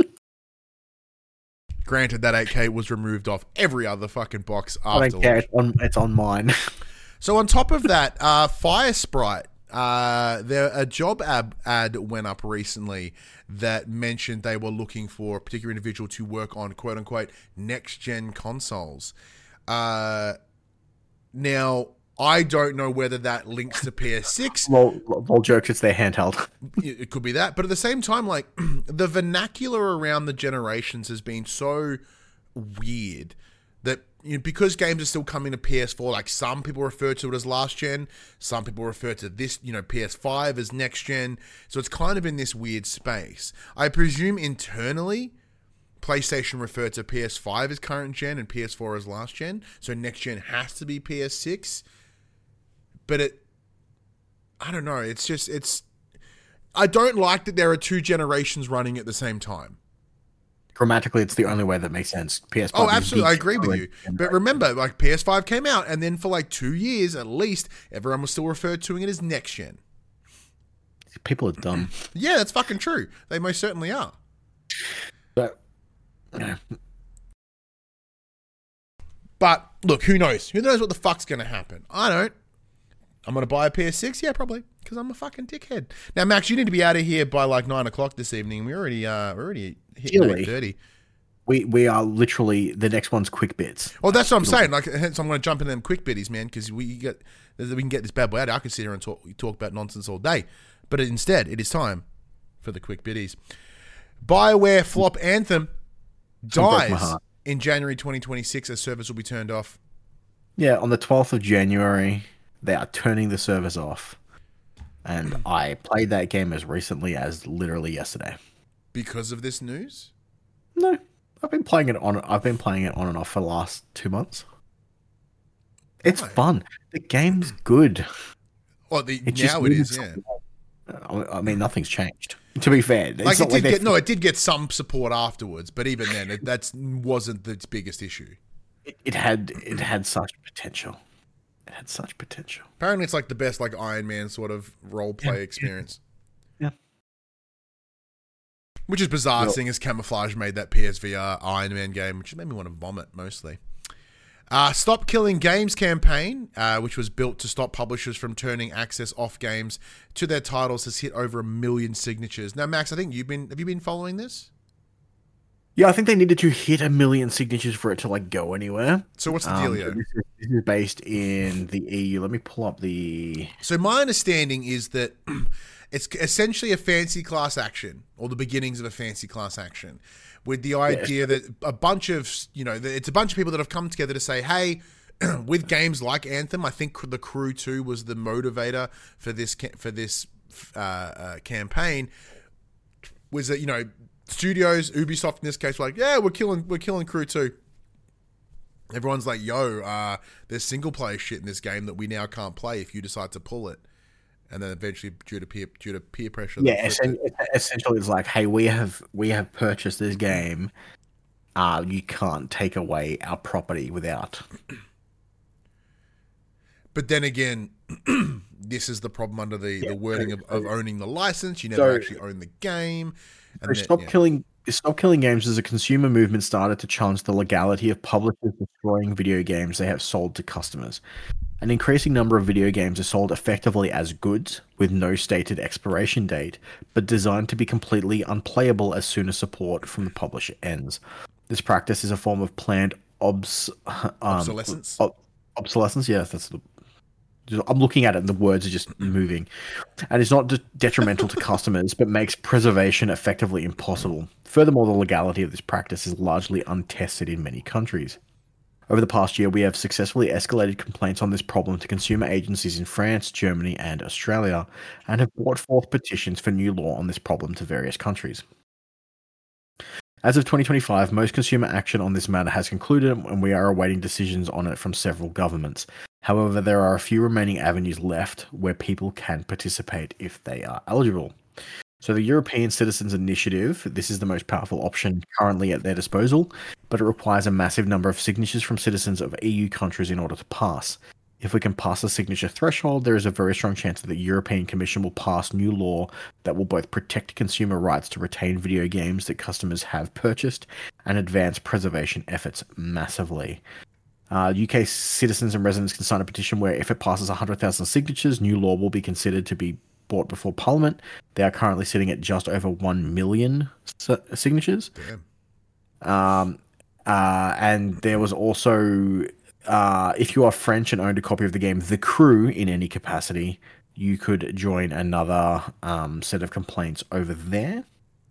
Granted, that eight K was removed off every other fucking box I after don't care. launch. It's on, it's on mine. So on top of that, uh, Fire Sprite, uh, there a job ad, ad went up recently that mentioned they were looking for a particular individual to work on quote unquote next gen consoles. Uh, now I don't know whether that links to P S six. Well, all jokes, it's their handheld. It could be that, but at the same time, like the vernacular around the generations has been so weird that, you know, because games are still coming to P S four, like some people refer to it as last gen, some people refer to this, you know, P S five as next gen. So it's kind of in this weird space. I presume internally, PlayStation referred to P S five as current gen and P S four as last gen. So next gen has to be P S six. But it, I don't know. It's just, it's, I don't like that there are two generations running at the same time. Grammatically, it's the only way that makes sense. P S five. Oh, is absolutely. the I agree with you. But remember, like P S five came out, and then for like two years at least, everyone was still referred to it as next gen. People are dumb. Yeah, that's fucking true. They most certainly are. But yeah. But look, who knows? Who knows what the fuck's going to happen? I don't. I'm going to buy a P S six? Yeah, probably. Because I'm a fucking dickhead. Now, Max, you need to be out of here by like nine o'clock this evening. We already, uh, we're already hitting Really? eight thirty. we we are literally the next one's quick bits. Well, that's what I'm saying. Like, hence I'm going to jump in them quick bitties, man, because we get we can get this bad boy out. I can sit here and talk talk about nonsense all day, but instead, it is time for the quick bitties. BioWare flop Anthem Some broke my dies heart. in January twenty twenty-six as servers will be turned off. Yeah, on the twelfth of January, they are turning the servers off. And I played that game as recently as literally yesterday. Because of this news? No, I've been playing it on. I've been playing it on and off for the last two months. It's Why? fun. The game's good. Well, the, It just now it needed is, yeah. some- I mean, nothing's changed. To be fair, it's Like it not did they- get no, it did get some support afterwards, but even then, it, that wasn't the biggest issue. it, it had it had such potential. It had such potential. Apparently, it's like the best like Iron Man sort of role play Yeah. experience. Yeah. Which is bizarre, Well- seeing as Camouflage made that P S V R Iron Man game, which made me want to vomit mostly. Uh, Stop Killing Games campaign, uh, which was built to stop publishers from turning access off games to their titles, has hit over a million signatures. Now, Max, I think you've been have you been following this? Yeah, I think they needed to hit a million signatures for it to like go anywhere. So what's the Um, dealio? this, is, this is based in the E U. Let me pull up the. So my understanding is that it's essentially a fancy class action, or the beginnings of a fancy class action, with the idea that a bunch of, you know, that it's a bunch of people that have come together to say, hey, with games like Anthem, I think the Crew two was the motivator for this ca- for this uh, uh, campaign. Was that, you know, studios, Ubisoft in this case, were like, yeah, we're killing we're killing Crew two. Everyone's like, yo, uh, there's single player shit in this game that we now can't play if you decide to pull it. And then eventually, due to peer due to peer pressure, they Yeah, flipped essen- essentially, it's like, hey, we have we have purchased this game. Uh, you can't take away our property without. But then again, this is the problem under the, Yeah, the wording of, so- of owning the license. You never So- actually own the game. So And then- Stop yeah. Killing Stop Killing Games as a consumer movement started to challenge the legality of publishers destroying video games they have sold to customers. An increasing number of video games are sold effectively as goods with no stated expiration date, but designed to be completely unplayable as soon as support from the publisher ends. This practice is a form of planned obs um, Obsolescence? ob- obsolescence, yes, that's the. I'm looking at it and the words are just moving. And it's not de- detrimental to customers, but makes preservation effectively impossible. Furthermore, the legality of this practice is largely untested in many countries. Over the past year, we have successfully escalated complaints on this problem to consumer agencies in France, Germany, and Australia, and have brought forth petitions for new law on this problem to various countries. As of twenty twenty-five, most consumer action on this matter has concluded, and we are awaiting decisions on it from several governments. However, there are a few remaining avenues left where people can participate if they are eligible. So the European Citizens Initiative, this is the most powerful option currently at their disposal, but it requires a massive number of signatures from citizens of E U countries in order to pass. If we can pass the signature threshold, there is a very strong chance that the European Commission will pass new law that will both protect consumer rights to retain video games that customers have purchased and advance preservation efforts massively. Uh, U K citizens and residents can sign a petition where if it passes one hundred thousand signatures, new law will be considered to be brought before Parliament. They are currently sitting at just over one million signatures. Damn. Um, uh, and there was also... Uh, if you are French and owned a copy of the game The Crew in any capacity, you could join another um, set of complaints over there.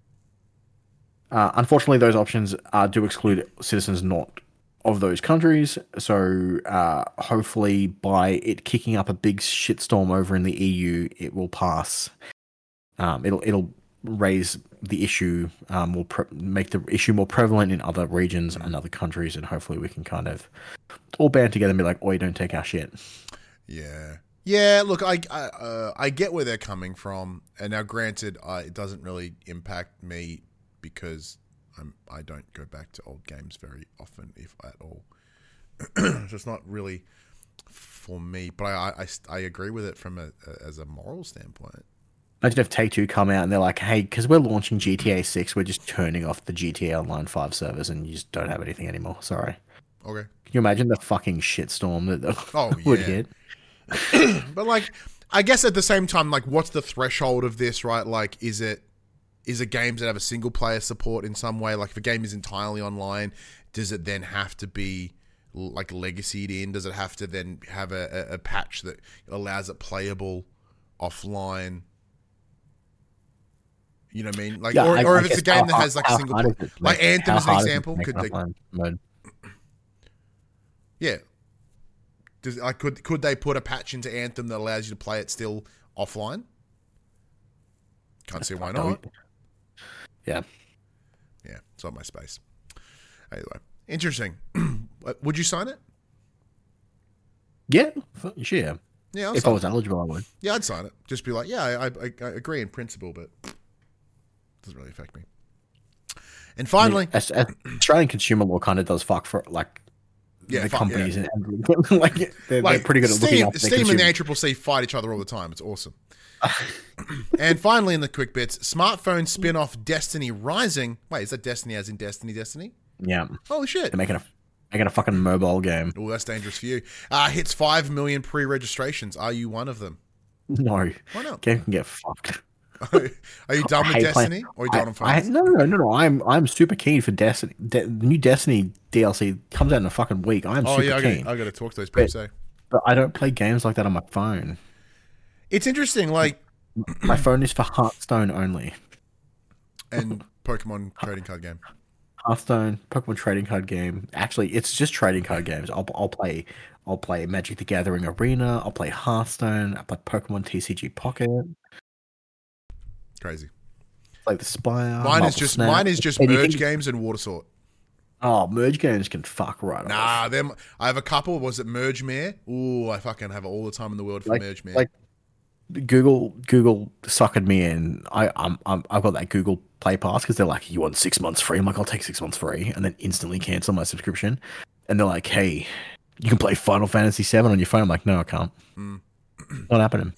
Uh, unfortunately, those options uh, do exclude citizens not of those countries. So uh, hopefully by it kicking up a big shitstorm over in the E U, it will pass. Um, it'll it'll raise the issue, um, will pre- make the issue more prevalent in other regions and other countries, and hopefully we can kind of all band together and be like, "Oi, don't take our shit." Yeah, yeah. Look, I I, uh, I get where they're coming from, and now, granted, I, it doesn't really impact me because I'm I don't go back to old games very often, if at all. So it's not really for me. But I I, I agree with it from a, a as a moral standpoint. Imagine if Take-Two come out and they're like, hey, because we're launching G T A six, we're just turning off the G T A Online five servers and you just don't have anything anymore. Sorry. Okay. Can you imagine the fucking shitstorm that the oh, would yeah. hit? But, like, I guess at the same time, like, what's the threshold of this, right? Like, is it is it games that have a single-player support in some way? Like, if a game is entirely online, does it then have to be, like, legacied in? Does it have to then have a, a, a patch that allows it playable offline? You know what I mean? Like, Yeah, or, I- or I if it's a guess game how- that has like how a single, hard play, is it to like make- Anthem how as an hard is it to example, make could an they, offline mode? yeah, does like could could they put a patch into Anthem that allows you to play it still offline? Can't see why not. Yeah. Yeah, it's on my space. Anyway, interesting. Would you sign it? Yeah, f- yeah. Yeah, I'll If I sign was it. eligible, I would. Yeah, I'd sign it. Just be like, yeah, I, I, I agree in principle, but it doesn't really affect me. And finally, I mean, as, as Australian consumer law kind of does fuck for like Yeah, the fuck, companies yeah. and, and like, they're, like they're pretty good at looking Steam, after their Steam and the A consumers. C C C fight each other all the time. It's awesome. And finally, in the quick bits, smartphone spin-off Destiny Rising. Wait, is that Destiny as in Destiny Destiny? Yeah, Holy shit. they're making a making a fucking mobile game. Oh, that's dangerous for you. Uh, hits five million pre-registrations. Are you one of them? No, Why not? game can get fucked. Are you done I with hate Destiny? playing- Or are you done on I, I, phones? no, no, no, no. I'm I'm super keen for Destiny. De- the new Destiny D L C comes out in a fucking week. I'm Oh, super yeah, I keen, got, I got to talk to those people. But- Say. but I don't play games like that on my phone. It's interesting, like, My phone is for Hearthstone only. and Pokemon trading card game. Hearthstone, Pokemon trading card game. Actually, it's just trading card games. I'll I'll play I'll play Magic the Gathering Arena. I'll play Hearthstone. I play Pokemon T C G Pocket. Crazy. Play the Spire. Mine Marble is just Snap. mine is just Anything- merge games and water sort. Oh, merge games can fuck right off. Nah, them. I have a couple. Was it Merge Mare? Ooh, I fucking have all the time in the world for Like- Merge Mare. like Google Google suckered me in. I I'm, I'm I've got that Google Play Pass because they're like, you want six months free. I'm like, I'll take six months free, and then instantly cancel my subscription. And they're like, hey, you can play Final Fantasy seven on your phone. I'm like, no, I can't. Mm. Not happening.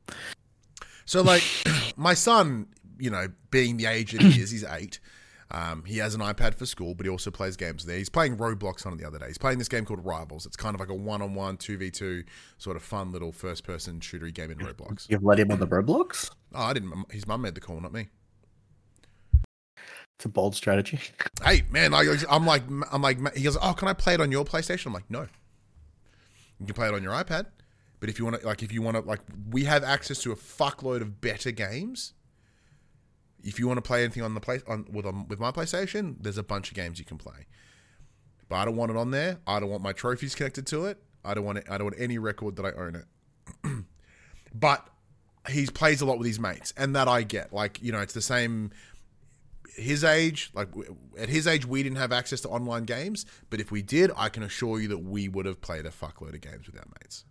So, like, my son, you know, being the age that he is, he's eight. Um, he has an iPad for school, but he also plays games there. He's playing Roblox on it the other day. He's playing this game called Rivals. It's kind of like a one-on-one, two v two sort of fun little first-person shootery game in Roblox. You've let him on the Roblox? Oh, I didn't. His mum made the call, not me. It's a bold strategy. Hey, man, I, I'm like, I'm like, he goes, oh, can I play it on your PlayStation? I'm like, no. You can play it on your iPad, but if you want to, like, if you want to, like, we have access to a fuckload of better games. If you want to play anything on the play on with on, with my PlayStation, there's a bunch of games you can play. but I don't want it on there. I don't want my trophies connected to it. I don't want it. I don't want any record that I own it. But he plays a lot with his mates, and that I get. Like, you know, it's the same. His age, like at his age, we didn't have access to online games, but if we did, I can assure you that we would have played a fuckload of games with our mates.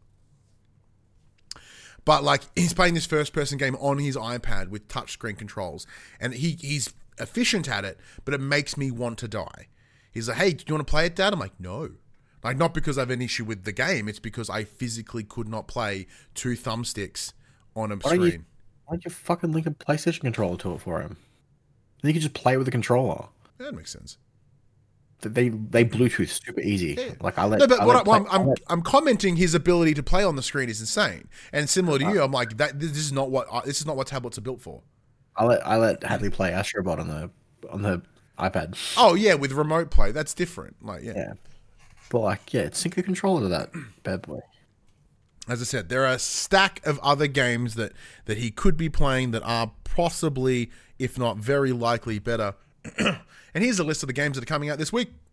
But like, he's playing this first-person game on his iPad with touchscreen controls, and he he's efficient at it, but it makes me want to die. He's like, "Hey, do you want to play it, Dad?" I'm like, "No." Like, not because I have an issue with the game, it's because I physically could not play two thumbsticks on a Why screen. don't you, why don't you fucking link a PlayStation controller to it for him? Then you can just play with the controller. Yeah, that makes sense. They they Bluetooth super easy. Yeah. Like I let. No, but I what I, let well, play, I'm, I I'm let, I'm commenting his ability to play on the screen is insane. And similar to you, I'm like, that this is not what I, this is not what tablets are built for. I let I let Hadley play Astrobot on the on the iPad. Oh yeah, with remote play, that's different. Like yeah. Yeah, but like yeah, sync the controller to that bad boy. As I said, there are a stack of other games that that he could be playing that are possibly, if not very likely, better. And here's a list of the games that are coming out this week.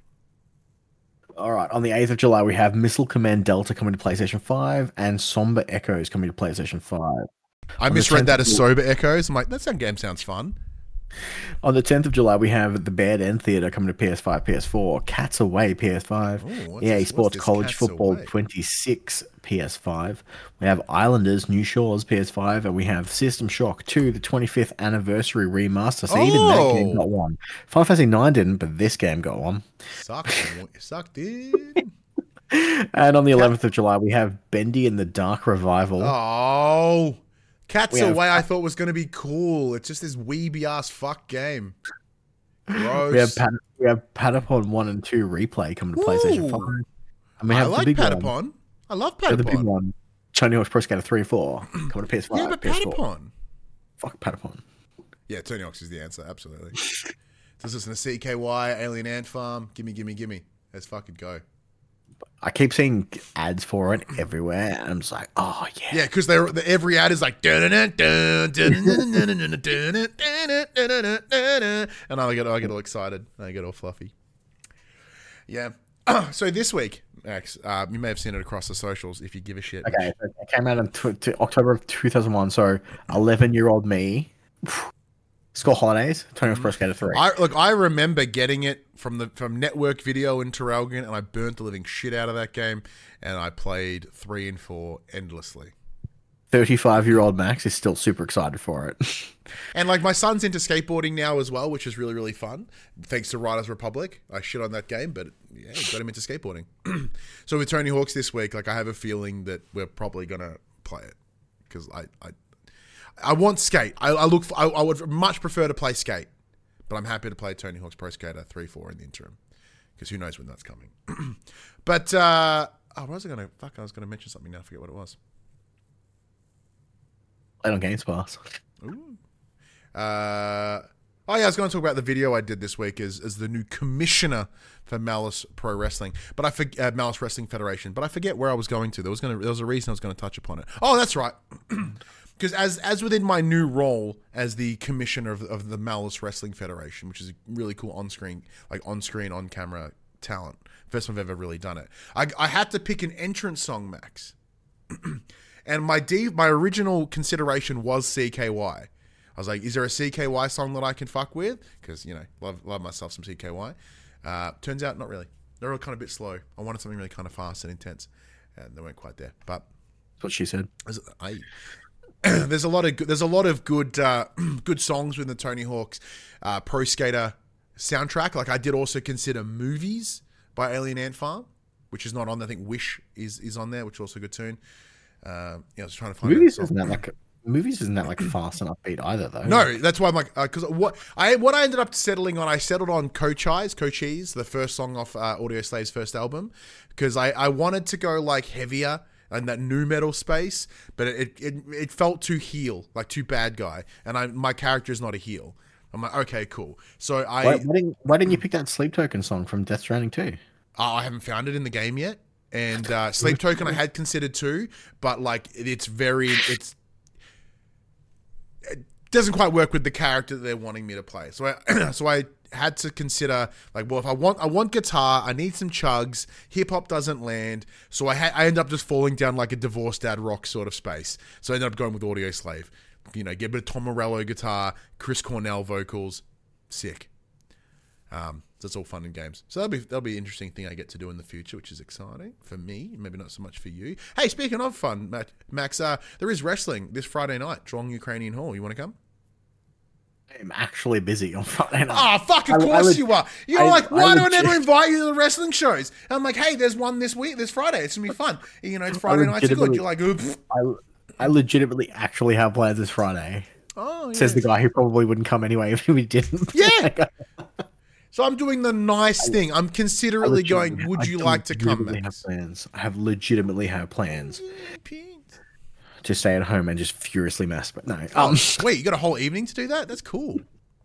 All right, on the eighth of July, we have Missile Command Delta coming to PlayStation five and Somber Echoes coming to PlayStation five. I On the misread tenth that of as Ju- Sober Echoes. I'm like, that sound game sounds fun. On the tenth of July, we have The Bad End Theater coming to P S five, P S four, Cats Away, P S five, Ooh, what's E A this- what's Sports this College Cats Football Away? twenty-six, P S five. We have Islanders, New Shores, P S five, and we have System Shock two, the twenty-fifth anniversary remaster. So even that game Oh. got one. Final Fantasy nine didn't, but this game got one. Suck, suck, dude. And on the eleventh of July, we have Bendy and the Dark Revival. Oh, Cats We have- Away. I thought was going to be cool. It's just this weeby ass fuck game. Gross. We have Pat- we have Patapon one and two replay coming to PlayStation Ooh. five. And we I have like the big one. Patapon. I love We have the big Patapon. one. Tony Hawk's Pro Skater three and four coming to P S five. Yeah, but P S four. Patapon. Fuck Patapon. Yeah, Tony Hawk's is the answer. Absolutely. Just listen to C K Y, Alien Ant Farm. Gimme, gimme, gimme. Let's fucking go. I keep seeing ads for it everywhere, and I'm just like, oh yeah. Yeah, because they're the, every ad is like dun dun dun dun dun dun dun dun dun dun dun, and I get I get all excited. I get all fluffy. Yeah. So this week, Max, uh, you may have seen it across the socials if you give a shit. Okay, so it came out in tw- t- October of two thousand one. So eleven-year-old me, School Holidays, Tony Hawk's Pro Skater three. I look. I remember getting it from the from Network Video in Terrelgan, and I burnt the living shit out of that game, and I played three and four endlessly. thirty-five-year-old Max is still super excited for it. And like my son's into skateboarding now as well, which is really really fun. Thanks to Riders Republic, I shit on that game, but yeah, got him into skateboarding. So with Tony Hawk's this week, like I have a feeling that we're probably gonna play it because I, I I want skate. I, I look. For, I, I would much prefer to play skate, but I'm happy to play Tony Hawk's Pro Skater three, four in the interim because who knows when that's coming. But uh, oh, what was I gonna? Fuck, I was gonna mention something now. I forget what it was. Played on Games Pass. Ooh. Uh, oh yeah, I was going to talk about the video I did this week as as the new commissioner for Malice Pro Wrestling, but I forget uh, Malice Wrestling Federation. But I forget where I was going to. There was going to there was a reason I was going to touch upon it. Oh, that's right. Because as as within my new role as the commissioner of, of the Malice Wrestling Federation, which is a really cool on screen, like on screen, on camera talent. First time I've ever really done it. I I had to pick an entrance song, Max, and my D, my original consideration was C K Y. I was like, is there a C K Y song that I can fuck with? Because you know, love love myself some C K Y. Uh, turns out not really. They're all kind of a bit slow. I wanted something really kind of fast and intense, and they weren't quite there. But That's what she said. I. There's a lot of good, there's a lot of good uh, good songs within the Tony Hawk's uh, Pro Skater soundtrack. Like I did also consider Movies by Alien Ant Farm, which is not on there. I think Wish is is on there, which is also a good tune. Um, yeah, I was trying to find Movies a song. isn't that like movies isn't that like fast and upbeat either though. No, that's why I'm like, because uh, what I what I ended up settling on, I settled on Cochise, Cochise, the first song off uh, Audio Slave's first album, because I, I wanted to go like heavier in that new metal space, but it, it it felt too heel, like too bad guy, and I my character is not a heel. I'm like, okay, cool. So I Why, why, didn't, why didn't you pick that Sleep Token song from Death Stranding two? uh, I haven't found it in the game yet, and uh, Sleep Token I had considered too, but like it, it's very it's. It doesn't quite work with the character that they're wanting me to play. So I, so I had to consider like, well, if I want I want guitar, I need some chugs. Hip hop doesn't land, so I had I end up just falling down like a divorced dad rock sort of space. So I ended up going with Audio Slave. You know, get a bit of Tom Morello guitar, Chris Cornell vocals, sick. Um, so it's all fun and games. So that'll be that'll be an interesting thing I get to do in the future, which is exciting for me. Maybe not so much for you. Hey, speaking of fun, Max, uh, there is wrestling this Friday night, Drong Ukrainian Hall. You want to come? I'm actually busy on Friday night. Oh, fuck, of I, course I would, you are. You're I, like, why I do I legit- never invite you to the wrestling shows? And I'm like, hey, there's one this week, this Friday. It's going to be fun. You know, it's Friday nights are good. You're like, oops. I, I legitimately actually have plans this Friday. Oh, yeah. Says the guy who probably wouldn't come anyway if we didn't. Yeah. So I'm doing the nice thing. I'm considerately going, would you like to come, I Max? have plans. I have legitimately have plans to stay at home and just furiously mess. But no. Um, Wait, you got a whole evening to do that? That's cool.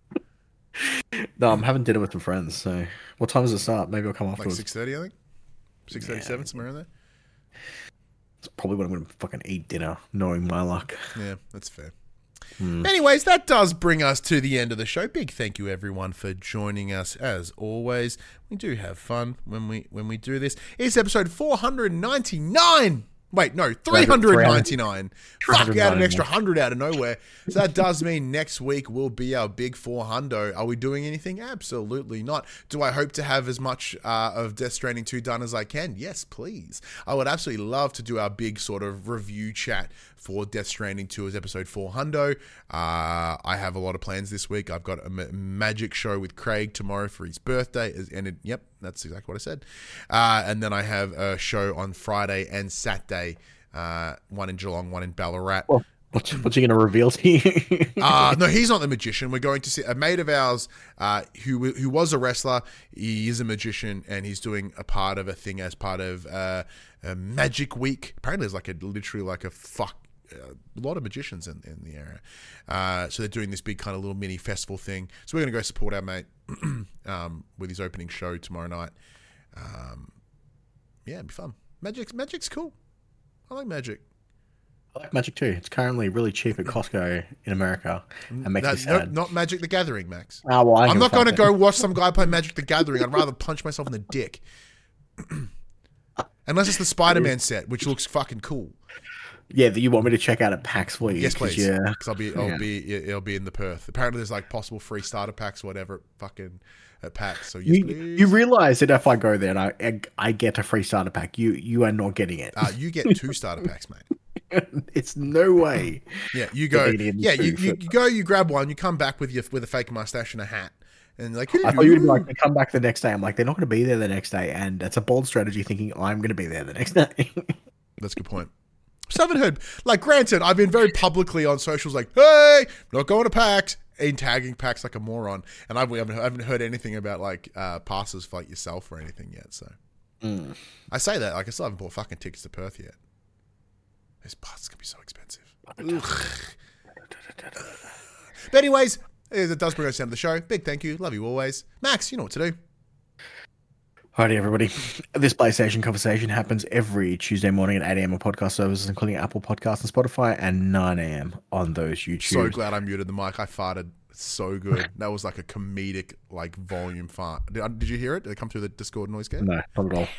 No, I'm having dinner with some friends. So what time does it start? Maybe I'll come Like afterwards. six thirty, I think. six thirty-seven, Yeah. somewhere in there. It's probably when I'm going to fucking eat dinner, knowing my luck. Yeah, that's fair. Mm. Anyways, that does bring us to the end of the show. Big thank you everyone for joining us as always. We do have fun when we when we do this. It's episode four hundred ninety-nine. Wait, no, three hundred ninety-nine. Fuck, we had an extra one hundred out of nowhere. So that does mean next week will be our big four hundred. Are we doing anything? Absolutely not. Do I hope to have as much uh, of Death Stranding two done as I can? Yes, please. I would absolutely love to do our big sort of review chat for Death Stranding two as episode four hundred. Uh, I have a lot of plans this week. I've got a ma- magic show with Craig tomorrow for his birthday. And it, yep, that's exactly what I said. Uh, and then I have a show on Friday and Saturday, uh, one in Geelong, one in Ballarat. Well, what's, what's he going to reveal to you? uh, no, he's not the magician. We're going to see a mate of ours uh, who who was a wrestler. He is a magician, and he's doing a part of a thing as part of uh, a Magic Week. Apparently, there's like a literally like a fuck. A lot of magicians in, in the area. Uh, so they're doing this big kind of little mini festival thing. So we're going to go support our mate um, with his opening show tomorrow night. Um, yeah, it'd be fun. Magic's, Magic's cool. I like Magic. I like Magic too. It's currently really cheap at Costco in America. And makes That, me sad. no, not Magic the Gathering, Max. Oh, well, I I'm not going to it. go watch some guy play Magic the Gathering. I'd rather punch myself in the dick. Unless it's the Spider-Man set, which looks fucking cool. Yeah, that you want me to check out at PAX for you. Yes, please. Yeah, because I'll be, I'll Yeah. be, it'll be in the Perth. Apparently, there's like possible free starter packs, whatever, at fucking at PAX. So yes, you, please. you realize that if I go there and I, I I get a free starter pack, you you are not getting it. uh, you get two starter packs, mate. It's no way. Yeah, you go. Getting in Yeah, you, two you, for- you go. You grab one. You come back with your with a fake mustache and a hat, and like I thought you'd be like, they come back the next day. I'm like, they're not going to be there the next day, and it's a bold strategy thinking I'm going to be there the next day. That's a good point. So I haven't heard, like, granted, I've been very publicly on socials like, hey, not going to PAX, and tagging PAX like a moron. And I've, I haven't, I haven't heard anything about, like, uh, passes for, like, yourself or anything yet, so. Mm. I say that, like, I still haven't bought fucking tickets to Perth yet. Those passes can be so expensive. But anyways, it does bring us down to the show. Big thank you. Love you always. Max, you know what to do. Alrighty, everybody. This PlayStation conversation happens every Tuesday morning at eight a.m. on podcast services, including Apple Podcasts and Spotify, and nine a.m. on those YouTube. So glad I muted the mic. I farted so good. That was like a comedic, like, volume fart. Did, did you hear it? Did it come through the Discord noise gate? No, not at all.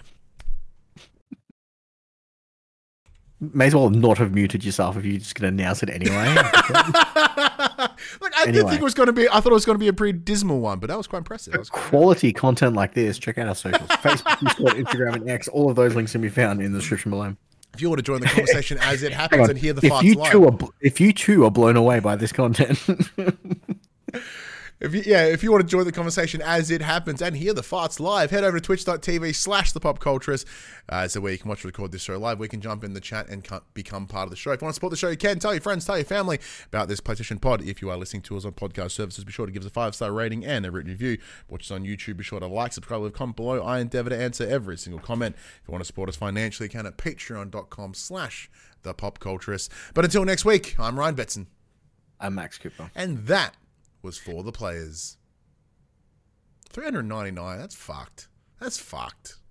May as well not have muted yourself if you're just going to announce it anyway. Like, I did Anyway. think it was going to be, I thought it was going to be a pretty dismal one, but that was quite impressive. That was quite- Quality content like this, check out our socials. Facebook, Discord, Instagram, and X. All of those links can be found in the description below. If you want to join the conversation as it Hang happens on. and hear the If farts you, live. two are, bl- if you too are blown away by this content, If you, yeah, if you want to join the conversation as it happens and hear the farts live, head over to twitch.tv slash the pop culturist. Uh, so where you can watch record this show live. We can jump in the chat and co- become part of the show. If you want to support the show, you can. Tell your friends, tell your family about this PlayStation Pod. If you are listening to us on podcast services, be sure to give us a five-star rating and a written review. Watch us on YouTube. Be sure to like, subscribe, leave a comment below. I endeavor to answer every single comment. If you want to support us financially, you can at patreon.com slash the pop culturist. But until next week, I'm Ryan Betson. I'm Max Cooper. And that was for the players. three hundred ninety-nine, that's fucked. That's fucked.